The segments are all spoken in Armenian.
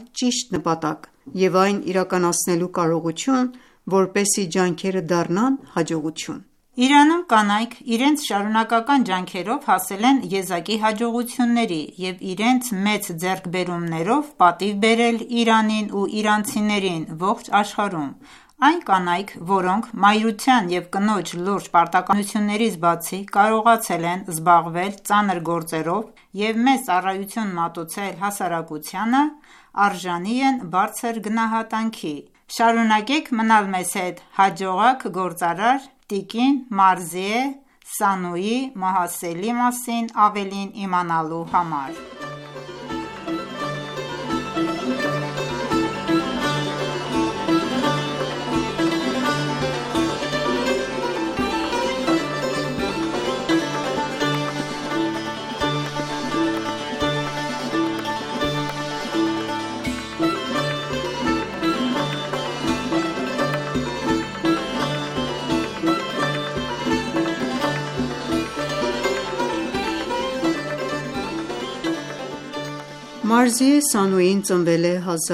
ճիշտ նպատակ և այն իրականացնելու կարողություն, որպեսզի ջանքերը դառնան հաջողություն։ Իրանում կանայք իրենց շարունակական ջանքերով հասել են եզակի հաջողությունների և իրենց մեծ ձեռքբերումներով պատիվ բերել Իրանին ու իրանցիներին ողջ աշխարհում։ Այն կանայք, որոնք մայրության և կնոջ լուրջ պարտականություններից բացի կարողացել են զբաղվել ծանր գործերով և մեծ ծառայություն մատուցել հասարակությանը, արժանի են բարձր գնահատանքի։ Շարունակեք մնալ մեզ հետ հաջողակ գործարար տիկին Մարզիե Սանուի Մոհասելի մասին ավելին իմանալու համար։ Մարզիե Սանուին ծնվել է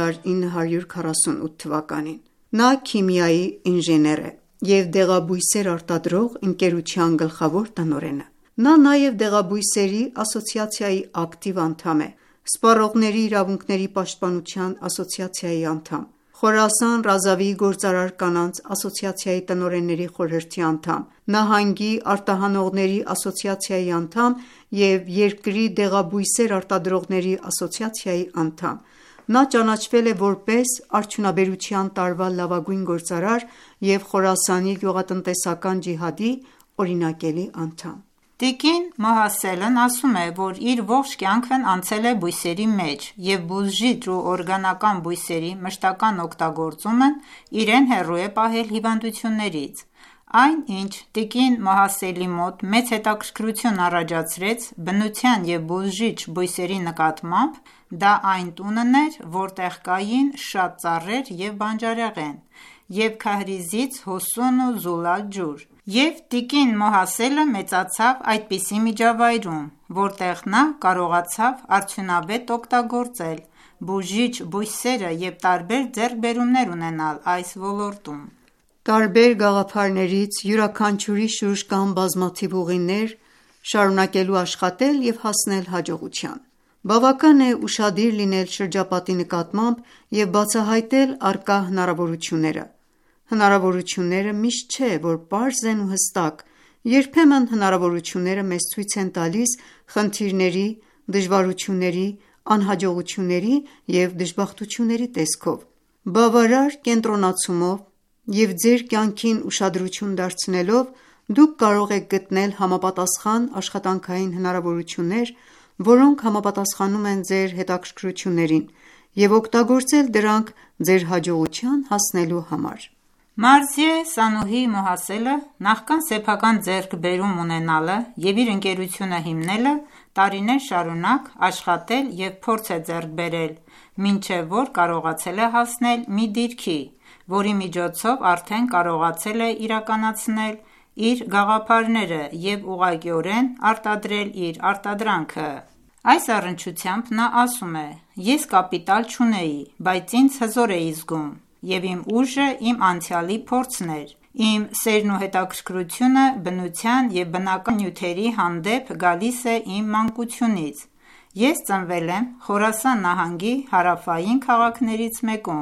1948 թվականին։ Նա քիմիայի ինժեներ է և դեղաբույսեր արտադրող ընկերության գլխավոր տնօրենը։ Նա նաև Դեղաբույսերի ասոցիացիայի ակտիվ անդամ է, Սպառողների իրավունքների պաշտպանության ասոցիացիայի անդամ, Խորասան Ռազավիի գործարար կանանց ասոցիացիայի տնօրենների խորհրդի անդամ, նահանգի արտահանողների ասոցիացիայի անդամ և երկրի դեղաբույսեր արտադրողների ասոցիացիայի անդամ։ Նա ճանաչվել է որպես արդյունաբերության տարվա լավագույն գործարար և Խորասանի գյուղատնտեսական ջիհադի օրինակելի անդամ։ Տիկին Մոհասելն ասում է, որ իր ողջ կյանքն անցել է բույսերի մեջ, և բուժիչ ու օրգանական բույսերի մշտական օգտագործումն իրեն հեռու է պահել հիվանդություններից։ Այն, ինչ տիկին Մոհասելի մոտ մեծ հետաքրքրություն առաջացրեց բնության և բուժիչ բույսերի նկատմամբ, դա այն տունն էր, որտեղ կային շատ ծառեր և բանջարեղեն, և քահրիզից հոսուն ու զուլալ ջուր։ Եվ տիկին Մոհասելը մեծացավ այդպիսի միջավայրում, որտեղ նա կարողացավ արդյունավետ օգտագործել բուժիչ բույսերը և տարբեր ձեռքբերումներ ունենալ այս ոլորտում։ Տարբեր գաղափարներից յուրաքանչյուրի շուրջ կան բազմաթիվ ուղիներ շարունակելու աշխատել և հասնել հաջողության։ Բավական է ուշադիր լինել շրջապատի նկատմամբ և բացահայտել առկա հնարավորությունները։ Հնարավորությունները միշտ չէ, որ պարզ են ու հստակ, երբեմն հնարավորությունները մեզ ցույց են տալիս խնդիրների, դժվարությունների, անհաջողությունների և դժբախտությունների տեսքով։ Բավարար կենտրոնացումով և ձեր կյանքին ուշադրություն դարձնելով դուք կարող եք գտնել համապատասխան աշխատանքային հնարավորություններ, որոնք համապատասխանում են ձեր հետաքրքրություններին, և օգտագործել դրանք ձեր հաջողության հասնելու համար։ Մարզիե Սանուհի Մոհասելը նախքան սեփական ձեռքբերում ունենալը և իր ընկերությունը հիմնելը տարիներ շարունակ աշխատել և փորձ է ձեռք բերել, մինչև որ կարողացել է հասնել մի դիրքի, որի միջոցով արդեն կարողացել է իրականացնել իր գաղափարները և ուղղակիորեն արտադրել իր արտադրանքը։ Այս առնչությամբ նա ասում է. «Ես կապիտալ չունեի, բայց ինձ հզոր էի զգում, և իմ ուժը իմ անցյալի փորձն էր։ Իմ սերն ու հետաքրքրությունը բնության և բնական նյութերի հանդեպ գալիս է իմ մանկությունից։ Ես ծնվել եմ Խորասան նահանգի հարավային քաղաքներից մեկում։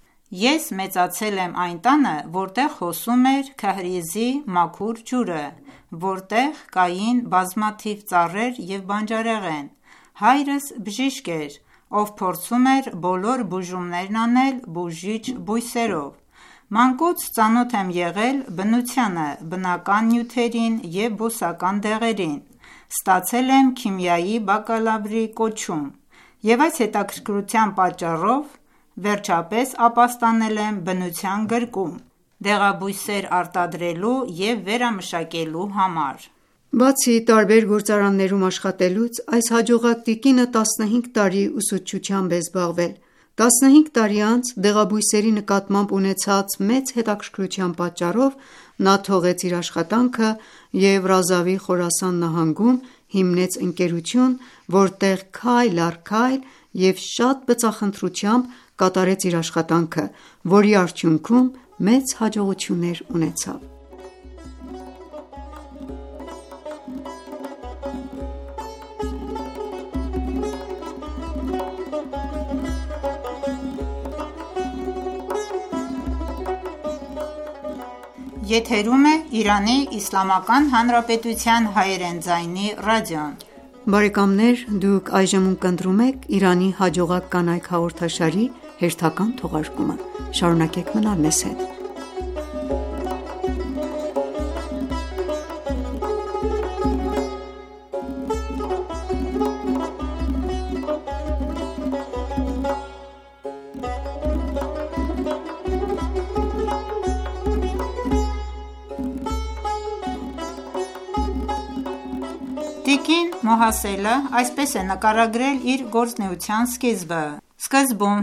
Ես մեծացել եմ այն տանը, որտեղ հոսում էր քահրիզի մաքուր ջուրը, որտեղ կային բազմաթիվ ծառեր և բանջարեղեն։ Հայրս բժիշկ էր, ով փորձում էր բոլոր բուժումներն անել բուժիչ բույսերով։ Մանկուց ծանոթ եմ եղել բնությանը, բնական նյութերին և բուսական դեղերին։ Ստացել եմ քիմիայի բակալավրի կոչում և այս հետաքրքրության պատճառով վերջապես ապաստանել եմ բնության գրկում դեղաբույսեր արտադրելու և վերամշակելու համար»։ Բացի տարբեր գործարաններում աշխատելուց, այս հաջողակ տիկինը 15 տարի ուսուցչությամբ է զբաղվել։ 15 տարի անց դեղաբույսերի նկատմամբ ունեցած մեծ հետաքրքրության պատճառով նա թողեց իր աշխատանքը և Ռազավի Խորասան նահանգում հիմնեց ընկերություն, որտեղ քայլ առ քայլ և շատ բծախնդրությամբ կատարեց իր աշխատանքը, որի արդյունքում մեծ հաջողություններ ունեցավ։ Տիկին Մոհասելը այսպես է նկարագրել իր գործունեության սկիզբը. «Սկզբում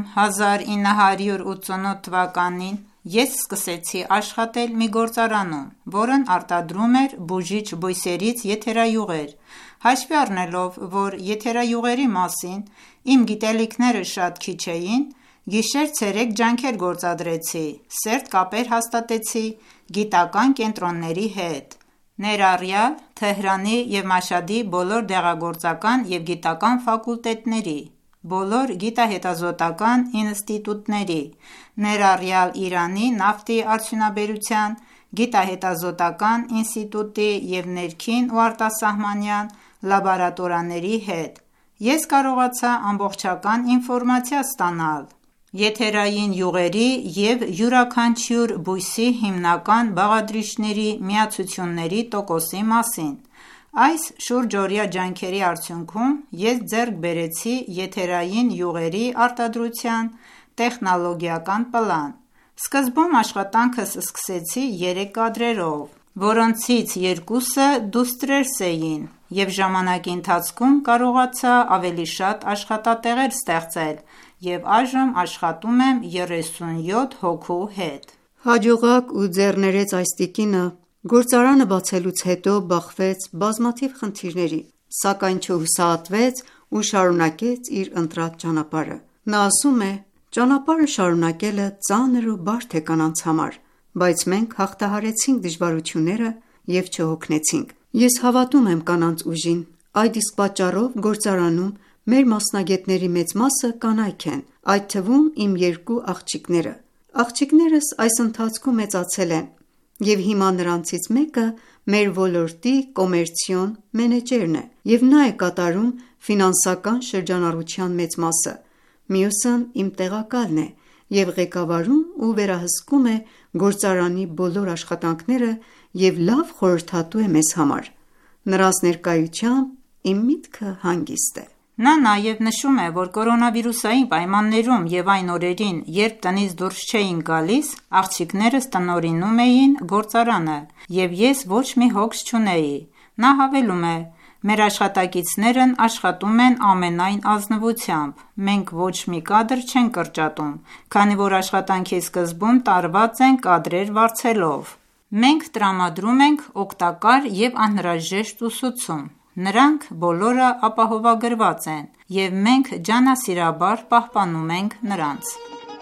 1988 թվականին ես սկսեցի աշխատել մի գործարանում, որն արտադրում էր բուժիչ բույսերից եթերայուղեր: Հաշվի առնելով, որ եթերայուղերի մասին իմ գիտելիքները շատ քիչ էին, գիշեր-ցերեկ ջանքեր գործադրեցի, սերտ կապեր հաստատեցի գիտական կենտրոնների հետ, ներառյալ Թեհրանի և Մաշհադի բոլոր դեղագործական և գիտական ֆակուլտետների, բոլոր գիտահետազոտական ինստիտուտների, ներառյալ Իրանի նավթի արդյունաբերության գիտահետազոտական ինստիտուտի և ներքին ու արտասահմանյան լաբորատորիաների հետ: Ես կարողացա ամբողջական ինֆորմացիա ստանալ եթերային յուղերի և յուրաքանչյուր բույսի հիմնական բաղադրիչների միացությունների տոկոսի մասին: Այս շուրջօրյա ջանքերի արդյունքում ես ձեռք բերեցի եթերային յուղերի արտադրության տեխնոլոգիական պլան: Սկզբում աշխատանքս սկսեցի 3 կադրերով, որոնցից 2-ը դուստրերս էին և ժամանակի ընթացքում կարողացա ավելի շատ աշխատատեղեր ստեղծել և այժմ աշխատում եմ 37 հոգու հետ»: Հաջողակ ու ձեռներեց այս տիկինը գործարանը բացելուց հետո բախվեց բազմաթիվ խնդիրների, սակայն չհուսահատվեց ու շարունակեց իր ընտրած ճանապարհը: Նա ասում է. «Ճանապարհը շարունակելը ծանր ու բարդ է կանանց համար, բայց մենք հաղթահարեցինք դժվարությունները և չհոգնեցինք: Ես հավատում եմ կանանց ուժին: Այդ իսկ պատճառով գործարանում մեր մասնագետների մեծ մասը կանայք են, այդ թվում իմ 2 աղջիկները: Աղջիկներս այս ընթացքում մեծացել են, և հիմա նրանցից մեկը մեր ոլորտի կոմերցիոն մենեջերն է և նա է կատարում ֆինանսական շրջանառության մեծ մասը, մյուսն իմ տեղակալն է և ղեկավարում ու վերահսկում է գործարանի բոլոր աշխատանքները և լավ խորհրդատու է մեզ համար: Նրանց ներկայությամբ իմ միտքը հանգիստ է»: Նա նաև նշում է, որ կորոնավիրուսային պայմաններում և այն օրերին, երբ տնից դուրս չէինք գալիս, աղջիկներս տնօրինում էին գործարանը, և ես ոչ մի հոգս չունեի: Նա հավելում է. «Մեր աշխատակիցներն աշխատում են ամենայն ազնվությամբ: Մենք ոչ մի կադր չենք կրճատում, քանի որ աշխատանքի սկզբում տարված ենք կադրեր վարձելով: Մենք տրամադրում ենք օգտակար և անհրաժեշտ ուսուցում: Նրանք բոլորը ապահովագրված են, և մենք ջանասիրաբար պահպանում ենք նրանց»: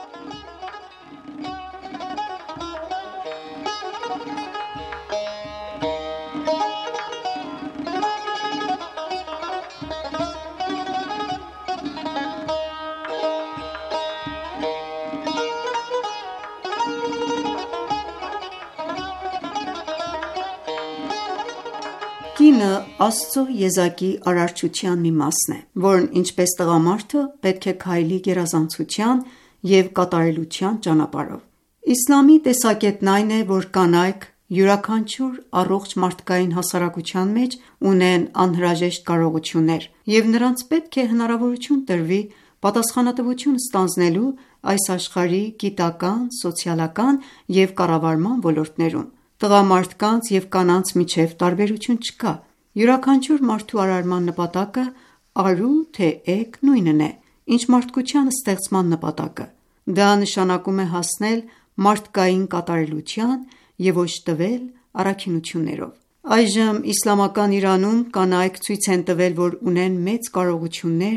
Կինը Աստծո եզակի արարչության մի մասն է, որն ինչպես տղամարդը պետք է քայլի գերազանցության և կատարելության ճանապարհով: Իսլամի տեսակետն այն է, որ կանայք յուրաքանչյուր առողջ մարդկային հասարակության մեջ ունեն անհրաժեշտ կարողություններ և նրանց պետք է հնարավորություն տրվի պատասխանատվություն ստանձնելու այս աշխարհի գիտական, սոցիալական և կառավարման ոլորտներում: Տղամարդկանց և կանանց միջև տարբերություն չկա: Յուրաքանչյուր մարդու արարման նպատակը արու թե էգ նույնն է, ինչ մարդկության ստեղծման նպատակը: Դա նշանակում է հասնել մարդկային կատարելության և օժտվել առաքինություններով: Այժմ իսլամական Իրանում կանայք ցույց են տվել, որ ունեն մեծ կարողություններ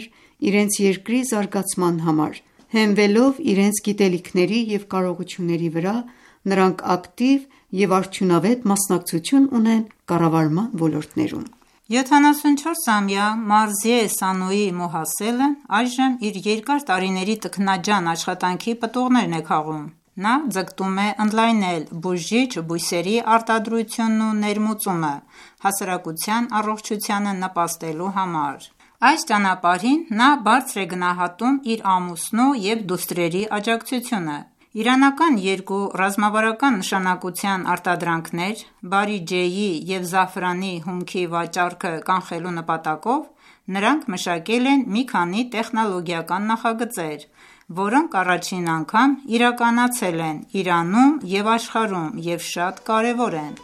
իրենց երկրի զարգացման համար: Հենվելով իրենց գիտելիքների և կարողությունների վրա, նրանք ակտիվ և արդյունավետ մասնակցություն ունեն կառավարման ոլորտներում: 74-ամյա Մարզիե Սանուի Մոհասելն այժմ իր երկար տարիների տքնաջան աշխատանքի պտուղներն է քաղում: Նա ձգտում է ընդլայնել բուժիչ բույսերի արտադրությունն ու ներմուծումը հասարակության առողջությանը նպաստելու համար: Այս ճանապարհին նա բարձր է գնահատում իր ամուսնու և դուստրերի աջակցությունը: Իրանական երկու ռազմավարական նշանակության արտադրանքներ՝ բարիջեի և զաֆրանի հումքի վաճառքը կանխելու նպատակով, նրանք մշակել են մի քանի տեխնոլոգիական նախագծեր, որոնք առաջին անգամ իրականացել են Իրանում և աշխարհում և շատ կարևոր են: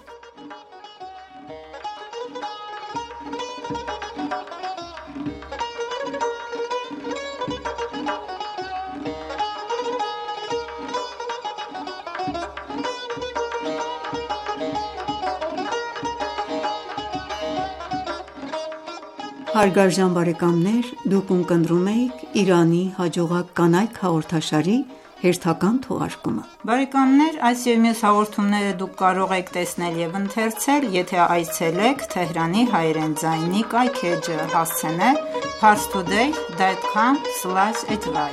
Հարգարժան բարեկամներ, դուք ունկնդրում եք «Իրանի հաջողակ կանայք» հաղորդաշարի հերթական թողարկումը: Այս և մյուս հաղորդումները դուք կարող եք տեսնել և ընթերցել, եթե այցելեք Թեհրանի հայերենի կայքէջը՝ հասցնել parstoday.com/hy: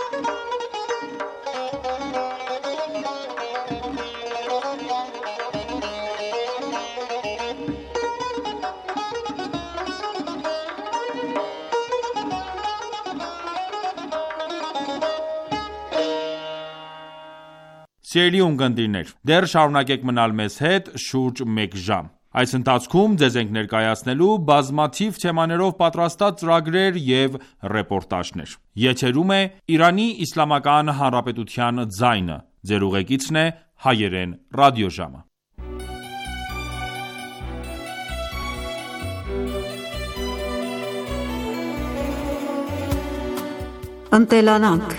Սիրելի ունկնդիրներ, դեռ շարունակեք մնալ մեզ հետ շուրջ մեկ ժամ: Այս ընթացքում ձեզ ենք ներկայացնելու բազմաթիվ թեմաներով պատրաստած ծրագրեր և ռեպորտաժներ: Եթերում է «Իրանի Իսլամական Հանրապետության ձայնը», Ձեր ուղեկիցն է Հայերեն ռադիոժամը: Ընտելանանք: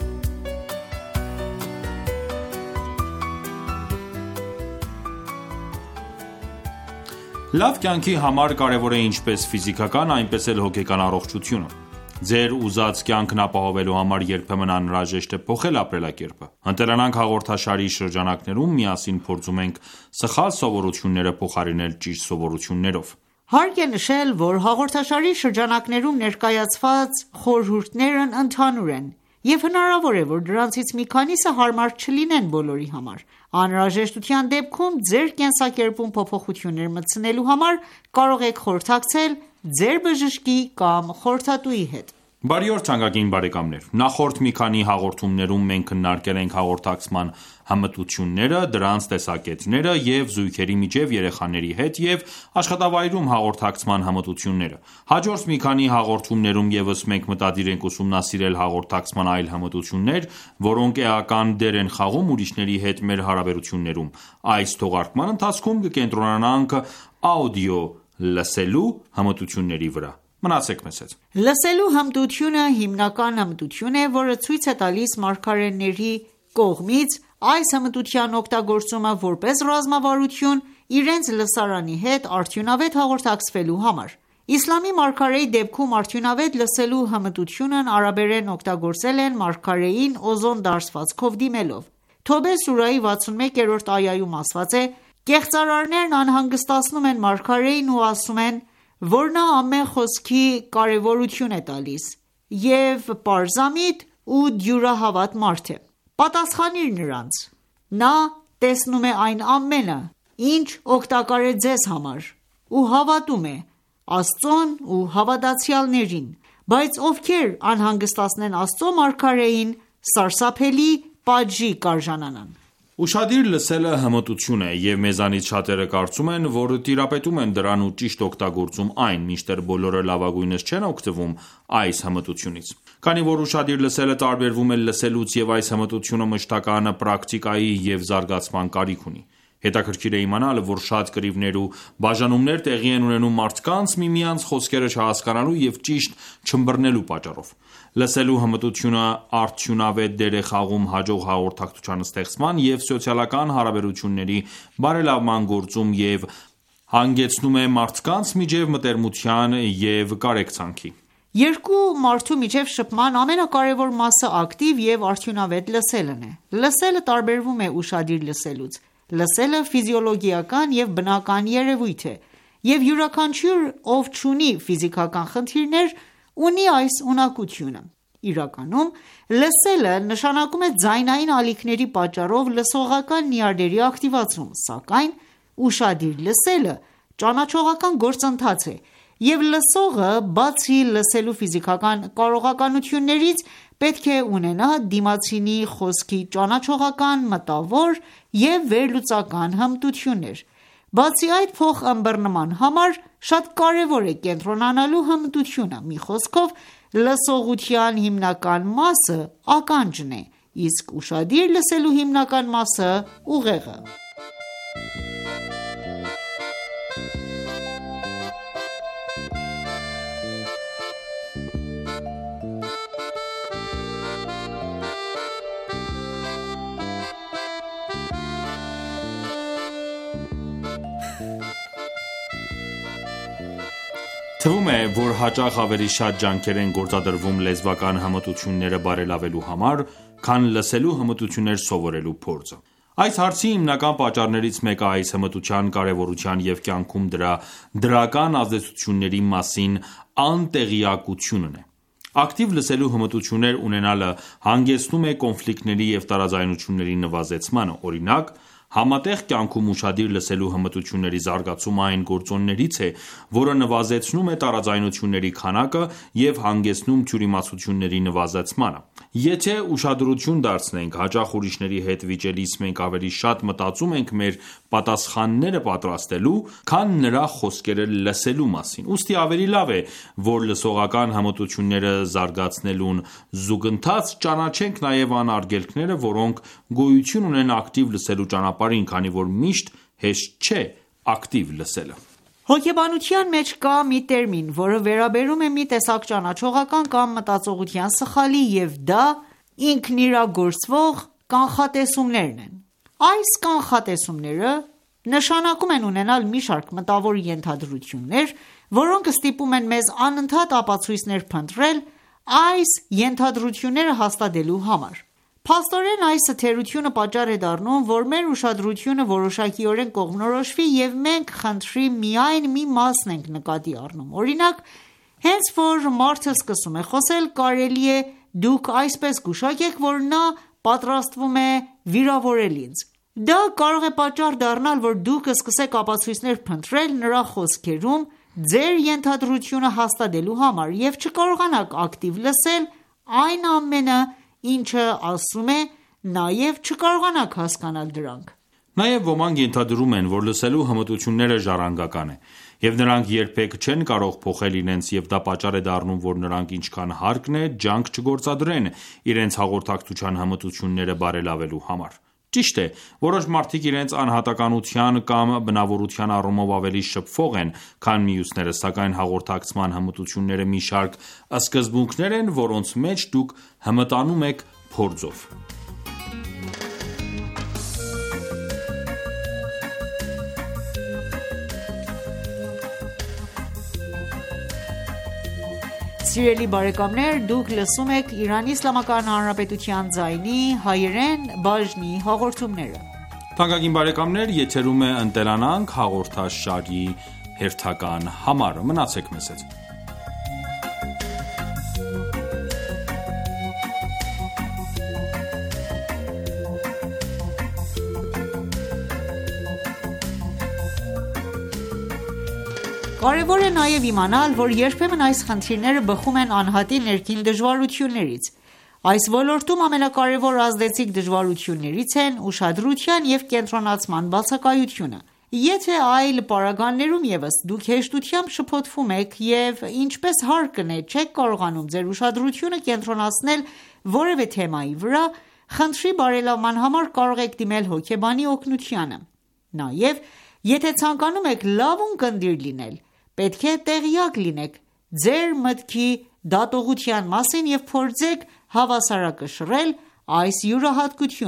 Լավ կյանքի համար կարևոր է ինչպես ֆիզիկական, այնպես էլ հոգեկան առողջությունը: Ձեր ուզած կյանքն ապահովելու համար երբեմն անհրաժեշտ է փոխել ապրելակերպը: «Ընտելանանք» հաղորդաշարի շրջանակներում միասին փորձում ենք սխալ սովորությունները փոխարինել ճիշտ սովորություններով: Հարկ է նշել, որ հաղորդաշարի շրջանակներում ներկայացված խորհուրդներն ընդհանուր են, և հնարավոր է, որ դրանցից մի քանիսը հարմար չլինեն բոլորի համար: Անհրաժեշտության դեպքում ձեր կենսակերպում փոփոխություններ մտցնելու համար կարող եք խորհրդակցել ձեր բժշկի կամ խորհրդատուի հետ: Բարի օր թանկագին բարեկամներ: Նախորդ մի քանի հաղորդումներում մենք քննարկել ենք հաղորդակցման հմտությունները, դրանց տեսակետները և զույգերի միջև երեխաների հետ և աշխատավայրում հաղորդակցման հմտությունները: Հաջորդ մի քանի հաղորդումներում ևս մենք մտադիր ենք ուսումնասիրել հաղորդակցման այլ հմտություններ, որոնք էական դեր են խաղում ուրիշների հետ մեր հարաբերություններում: Այս թողարկման ընթացքում կկենտրոնանանք աուդիո լսելու հմտությունների վրա: Մնացեք մեզ հետ: Լսելու հմտությունը հիմնական հմտություն է, որը ցույց է տալիս մարգարեների կողմից այս հմտության օգտագործումը որպես ռազմավարություն իրենց լսարանի հետ արդյունավետ հաղորդակցվելու համար: Իսլամի մարգարեի դեպքում արդյունավետ լսելու հմտությունն արաբերեն օգտագործել են մարգարեին օզոն դարսվածքով դիմելով: Թոբե սուրահի 61-րդ այայում ասված է. «Կեղծարարներն անհանգստացնում են մարգարեին ու ասում են, որ նա ամեն խոսքի կարևորություն է տալիս և պարզամիտ ու դյուրահավատ մարդ է: Պատասխանիր նրանց. նա տեսնում է այն ամենը, ինչ օգտակար է ձեզ համար ու հավատում է Աստծուն ու հավատացյալներին: Բայց ովքեր անհանգստացնեն Աստծու մարգարեին, սարսափելի պատժի կարժանանան»: Ուշադիր լսելը հմտություն է, և մեզանից շատերը կարծում են, որ տիրապետում են դրան ու ճիշտ օգտագործում այն, մինչդեռ բոլորը լավագույնս չեն օգտվում այս հմտությունից: Քանի որ ուշադիր լսելը տարբերվում է լսելուց և այս հմտությունը մշտական պրակտիկայի և զարգացման կարիք ունի: Հետաքրքիր է իմանալ, որ շատ կռիվներ ու բաժանումներ տեղի են ունենում մարդկանց միմյանց խոսքերը չհասկանալու և ճիշտ չըմբռնելու պատճառով: Լսելու հմտությունը արդյունավետ դեր է խաղում հաջող հաղորդակցության ստեղծման և սոցիալական հարաբերությունների բարելավման գործում և հանգեցնում է մարդկանց միջև մտերմության և կարեկցանքի: Երկու մարդու միջև շփման ամենակարևոր մասը ակտիվ և արդյունավետ լսելն է: Լսելը տարբերվում է ուշադիր լսելուց: Լսելը ֆիզիոլոգիական և բնական երևույթ է, և յուրաքանչյուր, ով չունի ֆիզիկական խնդիրներ, ունի այս ունակությունը: Իրականում, լսելը նշանակում է ձայնային ալիքների պատճառով լսողական նյարդերի ակտիվացում, սակայն ուշադիր լսելը ճանաչողական գործընթաց է, և լսողը, բացի լսելու ֆիզիկական կարողականություններից, պետք է ունենա դիմացինի խոսքի ճանաչողական, մտավոր և վերլուծական հմտություններ: Բացի այդ, փոխըմբռնման համար շատ կարևոր է կենտրոնանալու հմտությունը: Մի խոսքով, լսողության հիմնական մասը ականջն է, իսկ ուշադիր լսելու հիմնական մասը՝ ուղեղը: Թվում է, որ հաճախ ավելի շատ ջանքեր են գործադրվում լեզվական հմտությունները բարելավելու համար, քան լսելու հմտություններ սովորելու փորձը: Այս հարցի հիմնական պատճառներից մեկը այս հմտության կարևորության և կյանքում դրա դրական ազդեցությունների մասին անտեղյակությունն է: Ակտիվ լսելու հմտություններ ունենալը հանգեցնում է կոնֆլիկտների և տարաձայնությունների նվազեցմանը: Օրինակ, համատեղ կյանքում ուշադիր լսելու հմտությունների զարգացումը այն գործոններից է, որը նվազեցնում է տարաձայնությունների քանակը և հանգեցնում թյուրիմացությունների նվազեցմանը: Եթե ուշադրություն դարձնենք հաճախ ուրիշների հետ վիճելիս մենք ավելի շատ մտածում ենք մեր պատասխանները պատրաստելու, քան նրա խոսքերը լսելու մասին: Ուստի ավելի լավ է, որ լսողական հմտությունները զարգացնելուն զուգընթաց ճանաչենք նաև անարգելքները, որոնք գոյություն ունեն ակտիվ լսելու ճանապարհին, քանի որ միշտ հեշտ չէ ակտիվ լսելը: Հոգեբանության մեջ կա մի տերմին, որը վերաբերում է մի տեսակ ճանաչողական կամ մտածողության սխալի և դա ինքնիրագործվող կանխատեսումներն են: Այս կանխատեսումները նշանակում են ունենալ մի շարք մտավոր ենթադրություններ, որոնք ստիպում են մեզ անընդհատ ապացույցներ փնտրել այս ենթադրությունները հաստատելու համար: Փաստորեն, այս թերությունը պատճառ է դառնում, որ մեր ուշադրությունը որոշակիորեն կողմնորոշվի և մենք խնդրի միայն մի մասն ենք նկատի առնում: Օրինակ, հենց որ մարդը սկսում է խոսել, կարելի է դուք այսպես գուշակեք, որ նա պատրաստվում է վիրավորել ինձ: Դա կարող է պատճառ դառնալ, որ դուք սկսեք ապացույցներ փնտրել նրա խոսքերում ձեր ենթադրությունը հաստատելու համար և չկարողանաք ակտիվ լսել այն ամենը, ինչը ասում է, նաև չկարողանաք հասկանալ դրանք: Նաև ոմանք ենթադրում են, որ լսելու հմտությունները ժառանգական է, և նրանք երբեք չեն կարող փոխել իրենց և դա պատճառ է դառնում, որ նրանք ինչքան հարկն է, ջանք չգործադրեն իրենց հաղորդակցության հմտությունները բարելավելու համար: Ճիշտ է, որոշ մարդիկ իրենց անհատականության կամ բնավորության առումով ավելի շփվող են, քան մյուսները, սակայն հաղորդակցման հմտությունները մի շարք սկզբունքներ են, որոնց մեջ դուք հմտանում եք փորձով: Կարևոր է նաև իմանալ, որ երբեմն այս խնդիրները բխում են անհատի ներքին դժվարություններից: Այս ոլորտում ամենակարևոր ազդեցիկ դժվարություններից են ուշադրության և կենտրոնացման բացակայությունը: Եթե այլ պարագաներում ևս դուք հեշտությամբ շփոթվում եք և ինչպես հարկն է չեք կարողանում ձեր ուշադրությունը կենտրոնացնել որևէ թեմայի վրա, խնդրի բարելավման համար կարող եք դիմել հոգեբանի օգնությանը: Նաև, եթե ցանկանում եք լավ ունկնդիր լինել, պետք է տեղյակ լինեք ձեր մտքի դատողության մասին և փորձեք հավասարակշռել այս յուրահատկությունը: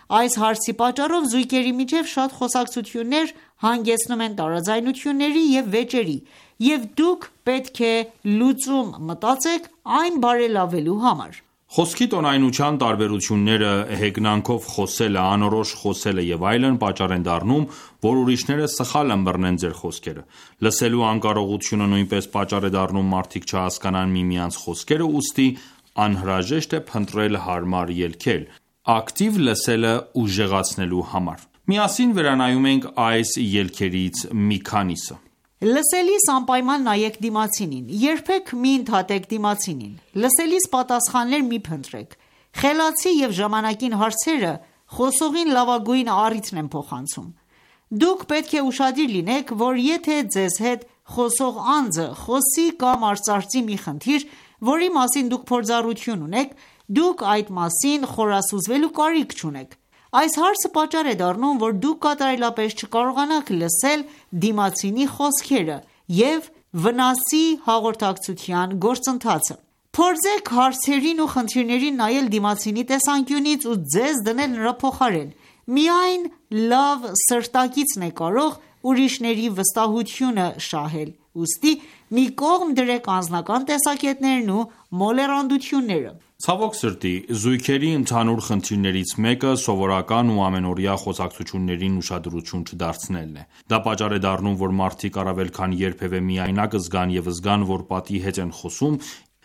Այս հարցի պատճառով զույգերի միջև շատ խոսակցություններ հանգեցնում են տարաձայնությունների և վեճերի, և դուք պետք է լուծում մտածեք այն բարելավելու համար: Խոսքի տոնայնության տարբերությունները, հեգնանքով խոսելը, անորոշ խոսելը և այլն պատճառ են դառնում, որ ուրիշները սխալ ըմբռնեն ձեր խոսքերը: Լսելու անկարողությունը նույնպես պատճառ է դառնում մարդիկ չհասկանան միմյանց խոսքերը, ուստի անհրաժեշտ է փնտրել հարմար ելքեր, ակտիվ լսելը ուժեղացնելու համար: Միասին վերանայում ենք այս ելքերից մի քանիսը: Լսելիս անպայման նայեք դիմացինին: Երբեք մի ընդհատեք դիմացինին: Լսելիս պատասխաններ մի փնտրեք: Խելացի և ժամանակին հարցերը խոսողին լավագույն առիթն են փոխանցում: Դուք պետք է ուշադիր լինեք, որ եթե ձեզ հետ խոսող անձը խոսի կամ արծարծի մի խնդիր, որի մասին դուք փորձառություն ունեք, դուք այդ մասին խորասուզվելու կարիք չունեք: Այս հարցը պատճառ է դառնում, որ դուք կատարելապես չկարողանաք լսել դիմացինի խոսքերը և վնասի հաղորդակցության գործընթացը: Փորձեք հարցերին ու խնդիրներին նայել դիմացինի տեսանկյունից ու ձեզ դնել նրա փոխարեն: Միայն լավ սրտակիցն է կարող ուրիշների վստահությունը շահել: Ուստի մի կողմ դրեք անձնական տեսակետներն ու մոլեռանդությունները: Ցավոք սրտի, զույգերի ընդհանուր խնդիրներից մեկը սովորական ու ամենօրյա խոսակցություններին ուշադրություն չդարձնելն է: Դա պատճառ է դառնում, որ մարդիկ առավել քան երբևէ միայնակ զգան և զգան, որ պատի հետ են խոսում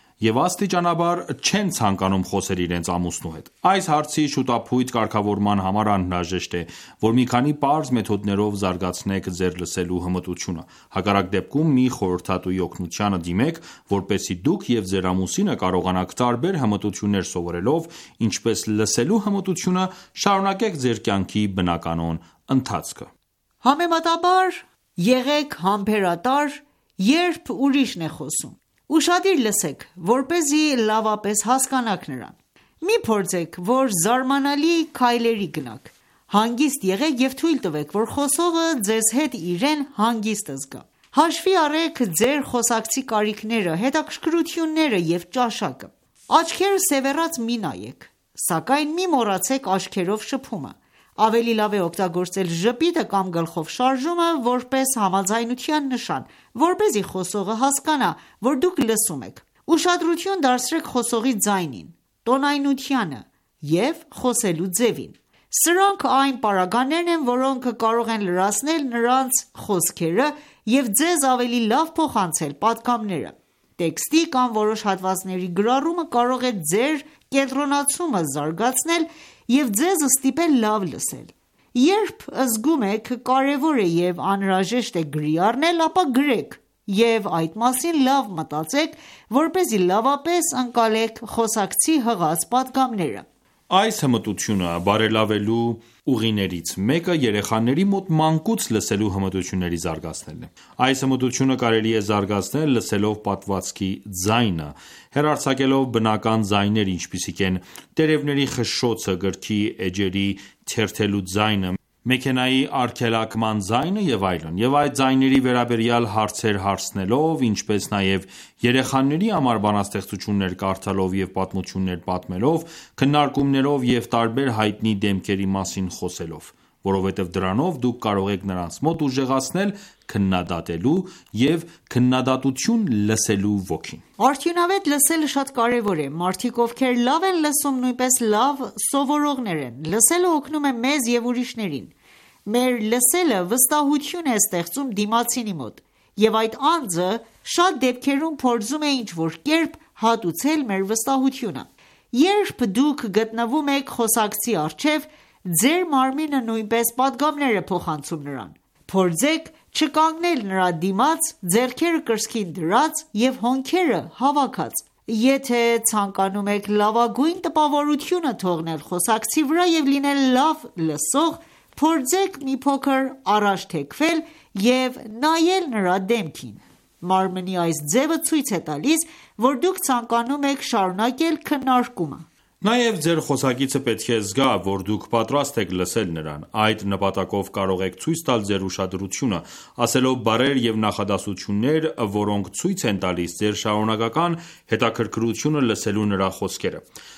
և աստիճանաբար չեն ցանկանում խոսել իրենց ամուսնու հետ: Այս հարցի շուտափույթ կարգավորման համար անհրաժեշտ է, որ մի քանի պարզ մեթոդներով զարգացնեք ձեր լսելու հմտությունը: Հակառակ դեպքում մի խորհրդատուի օգնությանը դիմեք, որպեսզի դուք և ձեր ամուսինը կարողանաք տարբեր հմտություններ սովորելով, ինչպես լսելու հմտությունը, շարունակեք ձեր կյանքի բնականոն ընթացքը: Համեմատաբար եղեք համբերատար, երբ ուրիշն է խոսում: Ուշադիր լսեք, որպեսզի լավապես հասկանաք նրան: Մի փորձեք, որ զարմանալի քայլերի գնաք: Հանգիստ եղեք և թույլ տվեք, որ խոսողը ձեզ հետ իրեն հանգիստ զգա: Հաշվի առեք ձեր խոսակցի կարիքները, հետաքրքրությունները և ճաշակը: Աչքերը սևեռած մի նայեք: Սակայն մի մոռացեք աչքերով շփումը: Ավելի լավ է օգտագործել ժպիտը կամ գլխով շարժումը, որպես համաձայնության նշան, որպեսզի խոսողը հասկանա, որ դուք լսում եք: Ուշադրություն դարձրեք խոսողի ձայնին, տոնայնությանը և խոսելու ձևին: Սրանք այն պարագաներն են, որոնք կարող են լրացնել նրանց խոսքերը և ձեզ ավելի լավ փոխանցել պատգամները: Տեքստի կամ որոշ հատվածների գրառումը կարող է ձեր կենտրոնացումը զարգացնել և ձեզ ստիպել լավ լսել: Երբ զգում եք կարևոր է և անհրաժեշտ է գրի առնել, ապա գրեք և այդ մասին լավ մտածեք, որպեսզի լավապես ընկալեք խոսակցի հղած պատգամները: Այս հմտությունը բարելավելու ուղիներից մեկը երեխաների մոտ մանկուց լսելու հմտությունների զարգացնելն է: Այս հմտությունը կարելի է զարգացնել լսելով պատմվածքի ձայնը, հեռարձակելով բնական ձայներ, ինչպիսիք են տերևների խշշոցը, գրքի էջերի թերթելու ձայնը, մեքենայի արգելակման ձայնը և այլն: Եվ այդ ձայների վերաբերյալ հարցեր հարցնելով, ինչպես նաև երեխաների համար բանաստեղծություններ կարդալով և պատմություններ պատմելով, քննարկումներով և տարբեր հայտնի դեմքերի մասին խոսելով: Որովհետև դրանով դուք կարող եք նրանց մոտ ուժեղացնել քննադատելու և քննադատություն լսելու ոգին: Արդյունավետ լսելը շատ կարևոր է: Մարդիկ, ովքեր լավ են լսում, նույնպես լավ սովորողներ են: Լսելը օգնում է մեզ և ուրիշներին: Մեր լսելը վստահություն է ստեղծում դիմացինի մոտ, և այդ անձը շատ դեպքերում փորձում է ինչ-որ կերպ հատուցել մեր վստահությունը: Երբ դուք գտնվում եք խոսակցի առջև, ձեր մարմինը նույնպես պատգամներ է փոխանցում նրան: Փորձեք չկանգնել նրա դիմաց ձեռքերը կրծքին դրած և հոնքերը հավաքած: Եթե ցանկանում եք լավագույն տպավորությունը թողնել խոսակցի վրա և լինել լավ լսող, փորձեք մի փոքր առաջ թեքվել և նայել նրա դեմքին: Մարմնի այս ձևը ցույց է տալիս, որ դուք ցանկանում եք շարունակել քննարկումը: Նաև ձեր խոսակիցը պետք է զգա, որ դուք պատրաստ եք լսել նրան: Այդ նպատակով կարող եք ցույց տալ ձեր ուշադրությունը, ասելով բառեր և նախադասություններ, որոնք ցույց են տալիս ձեր շարունակական հետաքրքրությունը լսելու նրա խոսքերը: